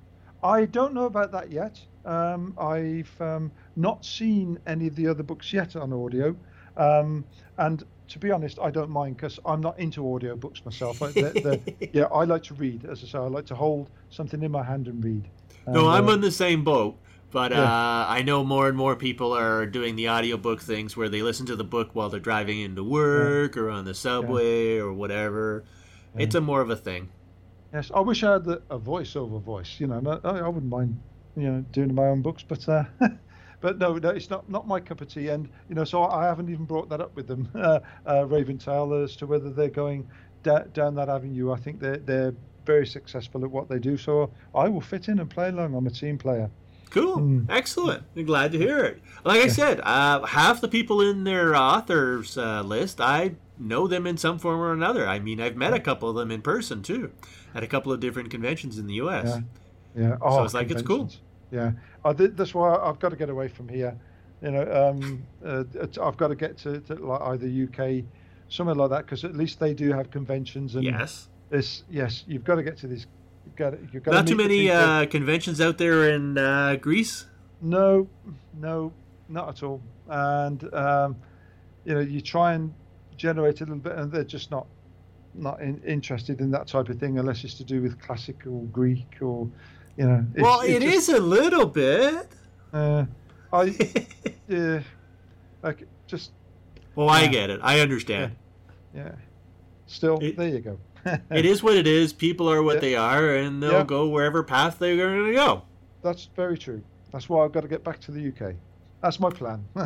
[SPEAKER 2] I don't know about that yet. Um, I've um, not seen any of the other books yet on audio, um, and. To be honest, I don't mind because I'm not into audiobooks myself. I, they're, they're, yeah, I like to read. As I say, I like to hold something in my hand and read. And,
[SPEAKER 1] no, I'm
[SPEAKER 2] uh,
[SPEAKER 1] on the same boat. But
[SPEAKER 2] yeah.
[SPEAKER 1] uh, I know more and more people are doing the audiobook things where they listen to the book while they're driving into work yeah. or on the subway yeah. or whatever. Yeah. It's a more of a thing.
[SPEAKER 2] Yes, I wish I had the, a voiceover voice. You know, I, I wouldn't mind, you know, doing my own books, but. Uh, But no, no, it's not, not my cup of tea, and you know, so I haven't even brought that up with them, uh, uh, Raventail, as to whether they're going da- down that avenue. I think they're they're very successful at what they do, so I will fit in and play along. I'm a team player.
[SPEAKER 1] Cool, mm. Excellent. I'm glad to hear it. Like I yeah. said, uh, half the people in their authors uh, list, I know them in some form or another. I mean, I've met a couple of them in person too, at a couple of different conventions in the U S.
[SPEAKER 2] Yeah, yeah. Oh,
[SPEAKER 1] so it's like it's cool.
[SPEAKER 2] Yeah, I did, that's why I've got to get away from here. You know, um, uh, I've got to get to, to like either U K, somewhere like that, because at least they do have conventions. And
[SPEAKER 1] yes,
[SPEAKER 2] this yes, you've got to get to these. You've got to, you've got
[SPEAKER 1] not
[SPEAKER 2] to
[SPEAKER 1] too many uh, conventions out there in uh, Greece.
[SPEAKER 2] No, no, not at all. And um, you know, you try and generate a little bit, and they're just not not in, interested in that type of thing unless it's to do with classical Greek or. You know, it's,
[SPEAKER 1] well,
[SPEAKER 2] it's
[SPEAKER 1] it
[SPEAKER 2] just,
[SPEAKER 1] is a little bit.
[SPEAKER 2] Uh, I, yeah, like just.
[SPEAKER 1] Well, yeah. I get it. I understand.
[SPEAKER 2] Yeah. yeah. Still, it, there you go.
[SPEAKER 1] It is what it is. People are what
[SPEAKER 2] yeah.
[SPEAKER 1] they are, and they'll yeah. go wherever path they're going to go.
[SPEAKER 2] That's very true. That's why I've got to get back to the U K. That's my plan. uh,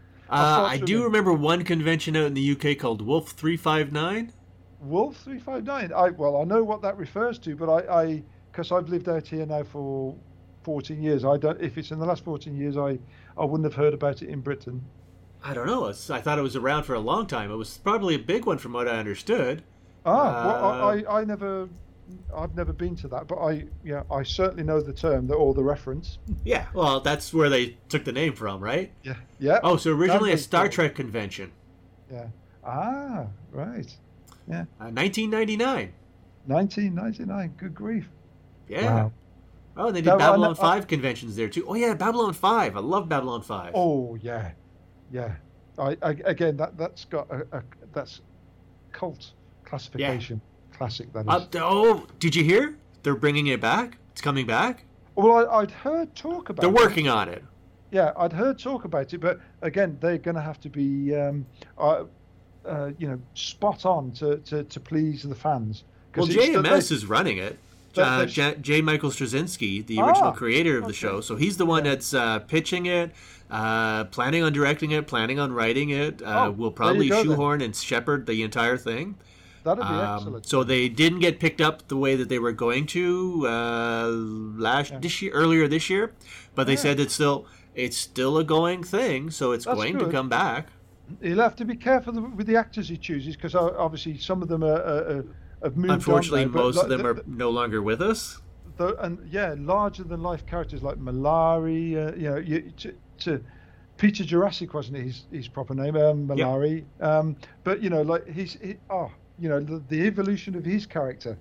[SPEAKER 1] I do remember one convention out in the U K called Wolf three five nine.
[SPEAKER 2] Wolf three five nine. I well, I know what that refers to, but I. I because I've lived out here now for fourteen years. I don't. If it's in the last fourteen years, I I wouldn't have heard about it in Britain.
[SPEAKER 1] I don't know. It's, I thought it was around for a long time. It was probably a big one from what I understood.
[SPEAKER 2] Ah,
[SPEAKER 1] Uh,
[SPEAKER 2] well, I, I I never, I've never been to that, but I yeah, I certainly know the term, the, or the reference.
[SPEAKER 1] Yeah, well, that's where they took the name from, right?
[SPEAKER 2] Yeah, yeah.
[SPEAKER 1] Oh, so originally a
[SPEAKER 2] That's
[SPEAKER 1] Star
[SPEAKER 2] cool.
[SPEAKER 1] Trek convention,
[SPEAKER 2] Yeah. Ah, right. Yeah.
[SPEAKER 1] uh, nineteen ninety-nine.
[SPEAKER 2] nineteen ninety-nine. Good grief.
[SPEAKER 1] Yeah.
[SPEAKER 2] Wow.
[SPEAKER 1] Oh, they did
[SPEAKER 2] No, I
[SPEAKER 1] Babylon
[SPEAKER 2] know-
[SPEAKER 1] five conventions there too. Oh yeah, Babylon five. I love Babylon five.
[SPEAKER 2] Oh yeah, yeah. I, I again that that's got a, a that's cult classification. Classic that is.
[SPEAKER 1] Uh, oh, did you hear? They're bringing it back. It's coming back.
[SPEAKER 2] well, I, I'd heard talk about.
[SPEAKER 1] They're
[SPEAKER 2] it.
[SPEAKER 1] working on it.
[SPEAKER 2] Yeah, I'd heard talk about it, but again, they're going to have to be, um, uh, uh, you know, spot on to, to, to please the fans. 'Cause
[SPEAKER 1] Well,
[SPEAKER 2] it's
[SPEAKER 1] J M
[SPEAKER 2] still-
[SPEAKER 1] S is running it.
[SPEAKER 2] They-
[SPEAKER 1] Uh,
[SPEAKER 2] they-
[SPEAKER 1] J. J. Michael Straczynski, the original
[SPEAKER 2] Ah,
[SPEAKER 1] creator of the
[SPEAKER 2] okay.
[SPEAKER 1] show, so he's the one that's uh, pitching it, uh, planning on directing it, planning on writing it. Uh,
[SPEAKER 2] Oh,
[SPEAKER 1] will
[SPEAKER 2] there
[SPEAKER 1] probably
[SPEAKER 2] you go then.
[SPEAKER 1] shoehorn and shepherd the entire thing.
[SPEAKER 2] That'd be
[SPEAKER 1] Um,
[SPEAKER 2] excellent.
[SPEAKER 1] so they didn't get picked up the way that they were going to uh, last
[SPEAKER 2] Yeah.
[SPEAKER 1] this year, earlier this year, but they
[SPEAKER 2] Yeah.
[SPEAKER 1] said it's still it's still a going thing, so it's
[SPEAKER 2] That's
[SPEAKER 1] going to
[SPEAKER 2] good.
[SPEAKER 1] come back.
[SPEAKER 2] He'll have to be careful with the actors he chooses because obviously some of them are, are, are have moved
[SPEAKER 1] Unfortunately,
[SPEAKER 2] on now, but
[SPEAKER 1] most
[SPEAKER 2] like
[SPEAKER 1] of them
[SPEAKER 2] the-
[SPEAKER 1] are no longer with us.
[SPEAKER 2] the, and yeah, larger than life characters like Malari, uh, you know, you, to, to Peter Jurassic wasn't his his proper name, um, Malari. Um, but you know, like he's he, oh, you know, the, the evolution of his character,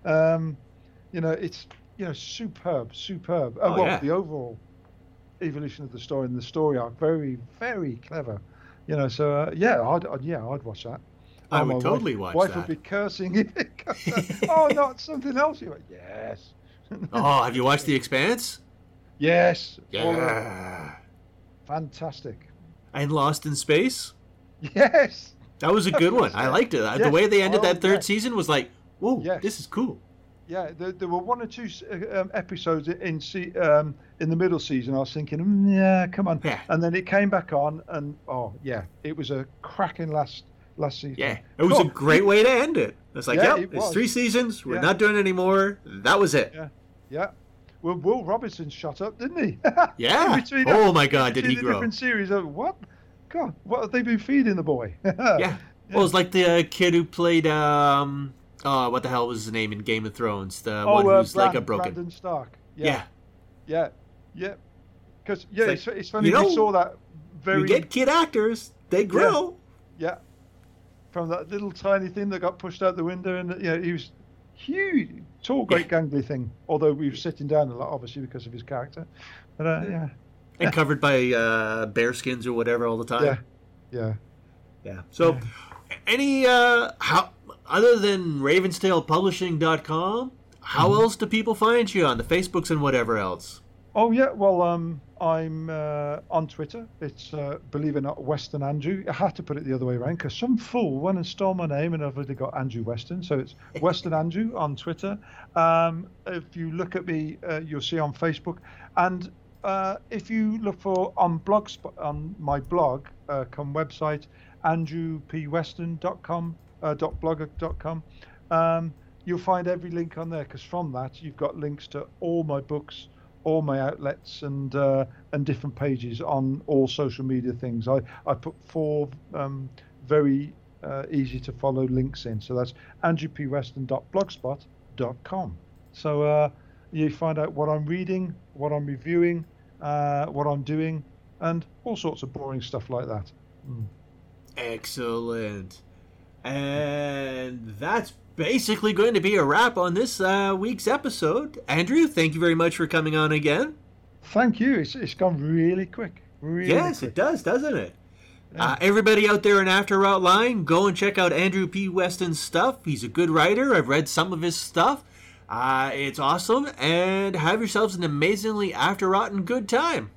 [SPEAKER 2] um, you know, it's you know superb, superb. Uh,
[SPEAKER 1] Oh,
[SPEAKER 2] well,
[SPEAKER 1] yeah.
[SPEAKER 2] the overall evolution of the story and the story arc, very very clever. You know, so uh, yeah, I'd, I'd yeah, I'd watch that.
[SPEAKER 1] I
[SPEAKER 2] Oh,
[SPEAKER 1] would
[SPEAKER 2] my
[SPEAKER 1] totally
[SPEAKER 2] wife,
[SPEAKER 1] watch
[SPEAKER 2] wife
[SPEAKER 1] that.
[SPEAKER 2] would be cursing if it comes. Oh, not something else. You're like, yes.
[SPEAKER 1] Oh, have you watched The Expanse?
[SPEAKER 2] Yes. all of it.
[SPEAKER 1] Yeah.
[SPEAKER 2] Fantastic.
[SPEAKER 1] And Lost in Space?
[SPEAKER 2] Yes.
[SPEAKER 1] That was a good one. I liked it. The
[SPEAKER 2] Yeah.
[SPEAKER 1] way they ended
[SPEAKER 2] Oh,
[SPEAKER 1] that third
[SPEAKER 2] yeah.
[SPEAKER 1] season was like, whoa,
[SPEAKER 2] Yes.
[SPEAKER 1] this is cool.
[SPEAKER 2] Yeah, there, there were one or two uh, um, episodes in se- um, in the middle season. I was thinking, mm, yeah, come on.
[SPEAKER 1] Yeah.
[SPEAKER 2] And then it came back on, and oh yeah, it was a cracking last last season.
[SPEAKER 1] Yeah, it was a
[SPEAKER 2] Cool.
[SPEAKER 1] great way to end it. It's like,
[SPEAKER 2] Yeah,
[SPEAKER 1] yep,
[SPEAKER 2] it
[SPEAKER 1] it's
[SPEAKER 2] was.
[SPEAKER 1] three seasons. We're
[SPEAKER 2] Yeah.
[SPEAKER 1] not doing it anymore. That was it.
[SPEAKER 2] Yeah. Yeah. Well, Will Robinson shot up, didn't he?
[SPEAKER 1] Yeah.
[SPEAKER 2] In between-
[SPEAKER 1] Oh, my God, did
[SPEAKER 2] between
[SPEAKER 1] he
[SPEAKER 2] the
[SPEAKER 1] grow.
[SPEAKER 2] Different series. Of, what? God, what have they been feeding the boy?
[SPEAKER 1] Yeah. Well, it's like the uh, kid who played, um, oh, what the hell was his name in Game of Thrones? The
[SPEAKER 2] Oh,
[SPEAKER 1] one
[SPEAKER 2] uh,
[SPEAKER 1] who's like a
[SPEAKER 2] Bran-
[SPEAKER 1] broken.
[SPEAKER 2] Brandon Stark.
[SPEAKER 1] Yeah.
[SPEAKER 2] Yeah, yeah. Because yeah,
[SPEAKER 1] It's
[SPEAKER 2] it's,
[SPEAKER 1] like,
[SPEAKER 2] it's funny
[SPEAKER 1] you know,
[SPEAKER 2] we saw that very
[SPEAKER 1] You get kid actors, they grow.
[SPEAKER 2] yeah from that little tiny thing that got pushed out the window, and you know he was huge, tall, great gangly thing. Although we were sitting down a lot, obviously because of his character. But uh, yeah,
[SPEAKER 1] And covered by uh, bear skins or whatever all the time.
[SPEAKER 2] yeah, yeah.
[SPEAKER 1] Yeah. So, any uh, how other than Ravenstail Publishing dot com, how
[SPEAKER 2] Mm-hmm.
[SPEAKER 1] else do people find you on the Facebooks and whatever else?
[SPEAKER 2] Oh yeah, well um, I'm uh, on Twitter. It's uh, believe it or not, Western Andrew. I had to put it the other way around because some fool went and stole my name, and I've already got Andrew Weston. So it's Western Andrew on Twitter. Um, if you look at me, uh, you'll see on Facebook, and uh, if you look for on blogspot on my blog, uh, come website andrew p weston dot com uh, dot blogger dot com. Um, you'll find every link on there because from that you've got links to all my books, all my outlets, and uh, and different pages on all social media things. I, I put four um, very uh, easy to follow links in. So that's andrew p weston dot blogspot dot com. So uh, you find out what I'm reading, what I'm reviewing, uh, what I'm doing, and all sorts of boring stuff like that. Mm.
[SPEAKER 1] Excellent. And that's basically going to be a wrap on this uh, week's episode. Andrew, thank you very much for coming on again.
[SPEAKER 2] Thank you. It's, it's gone really quick. Really
[SPEAKER 1] Yes,
[SPEAKER 2] quick.
[SPEAKER 1] it does, doesn't it?
[SPEAKER 2] Yeah.
[SPEAKER 1] Uh, everybody out there in After Outline, go and check out Andrew P. Weston's stuff. He's a good writer. I've read some of his stuff. Uh, it's awesome. And have yourselves an amazingly after-rotten good time.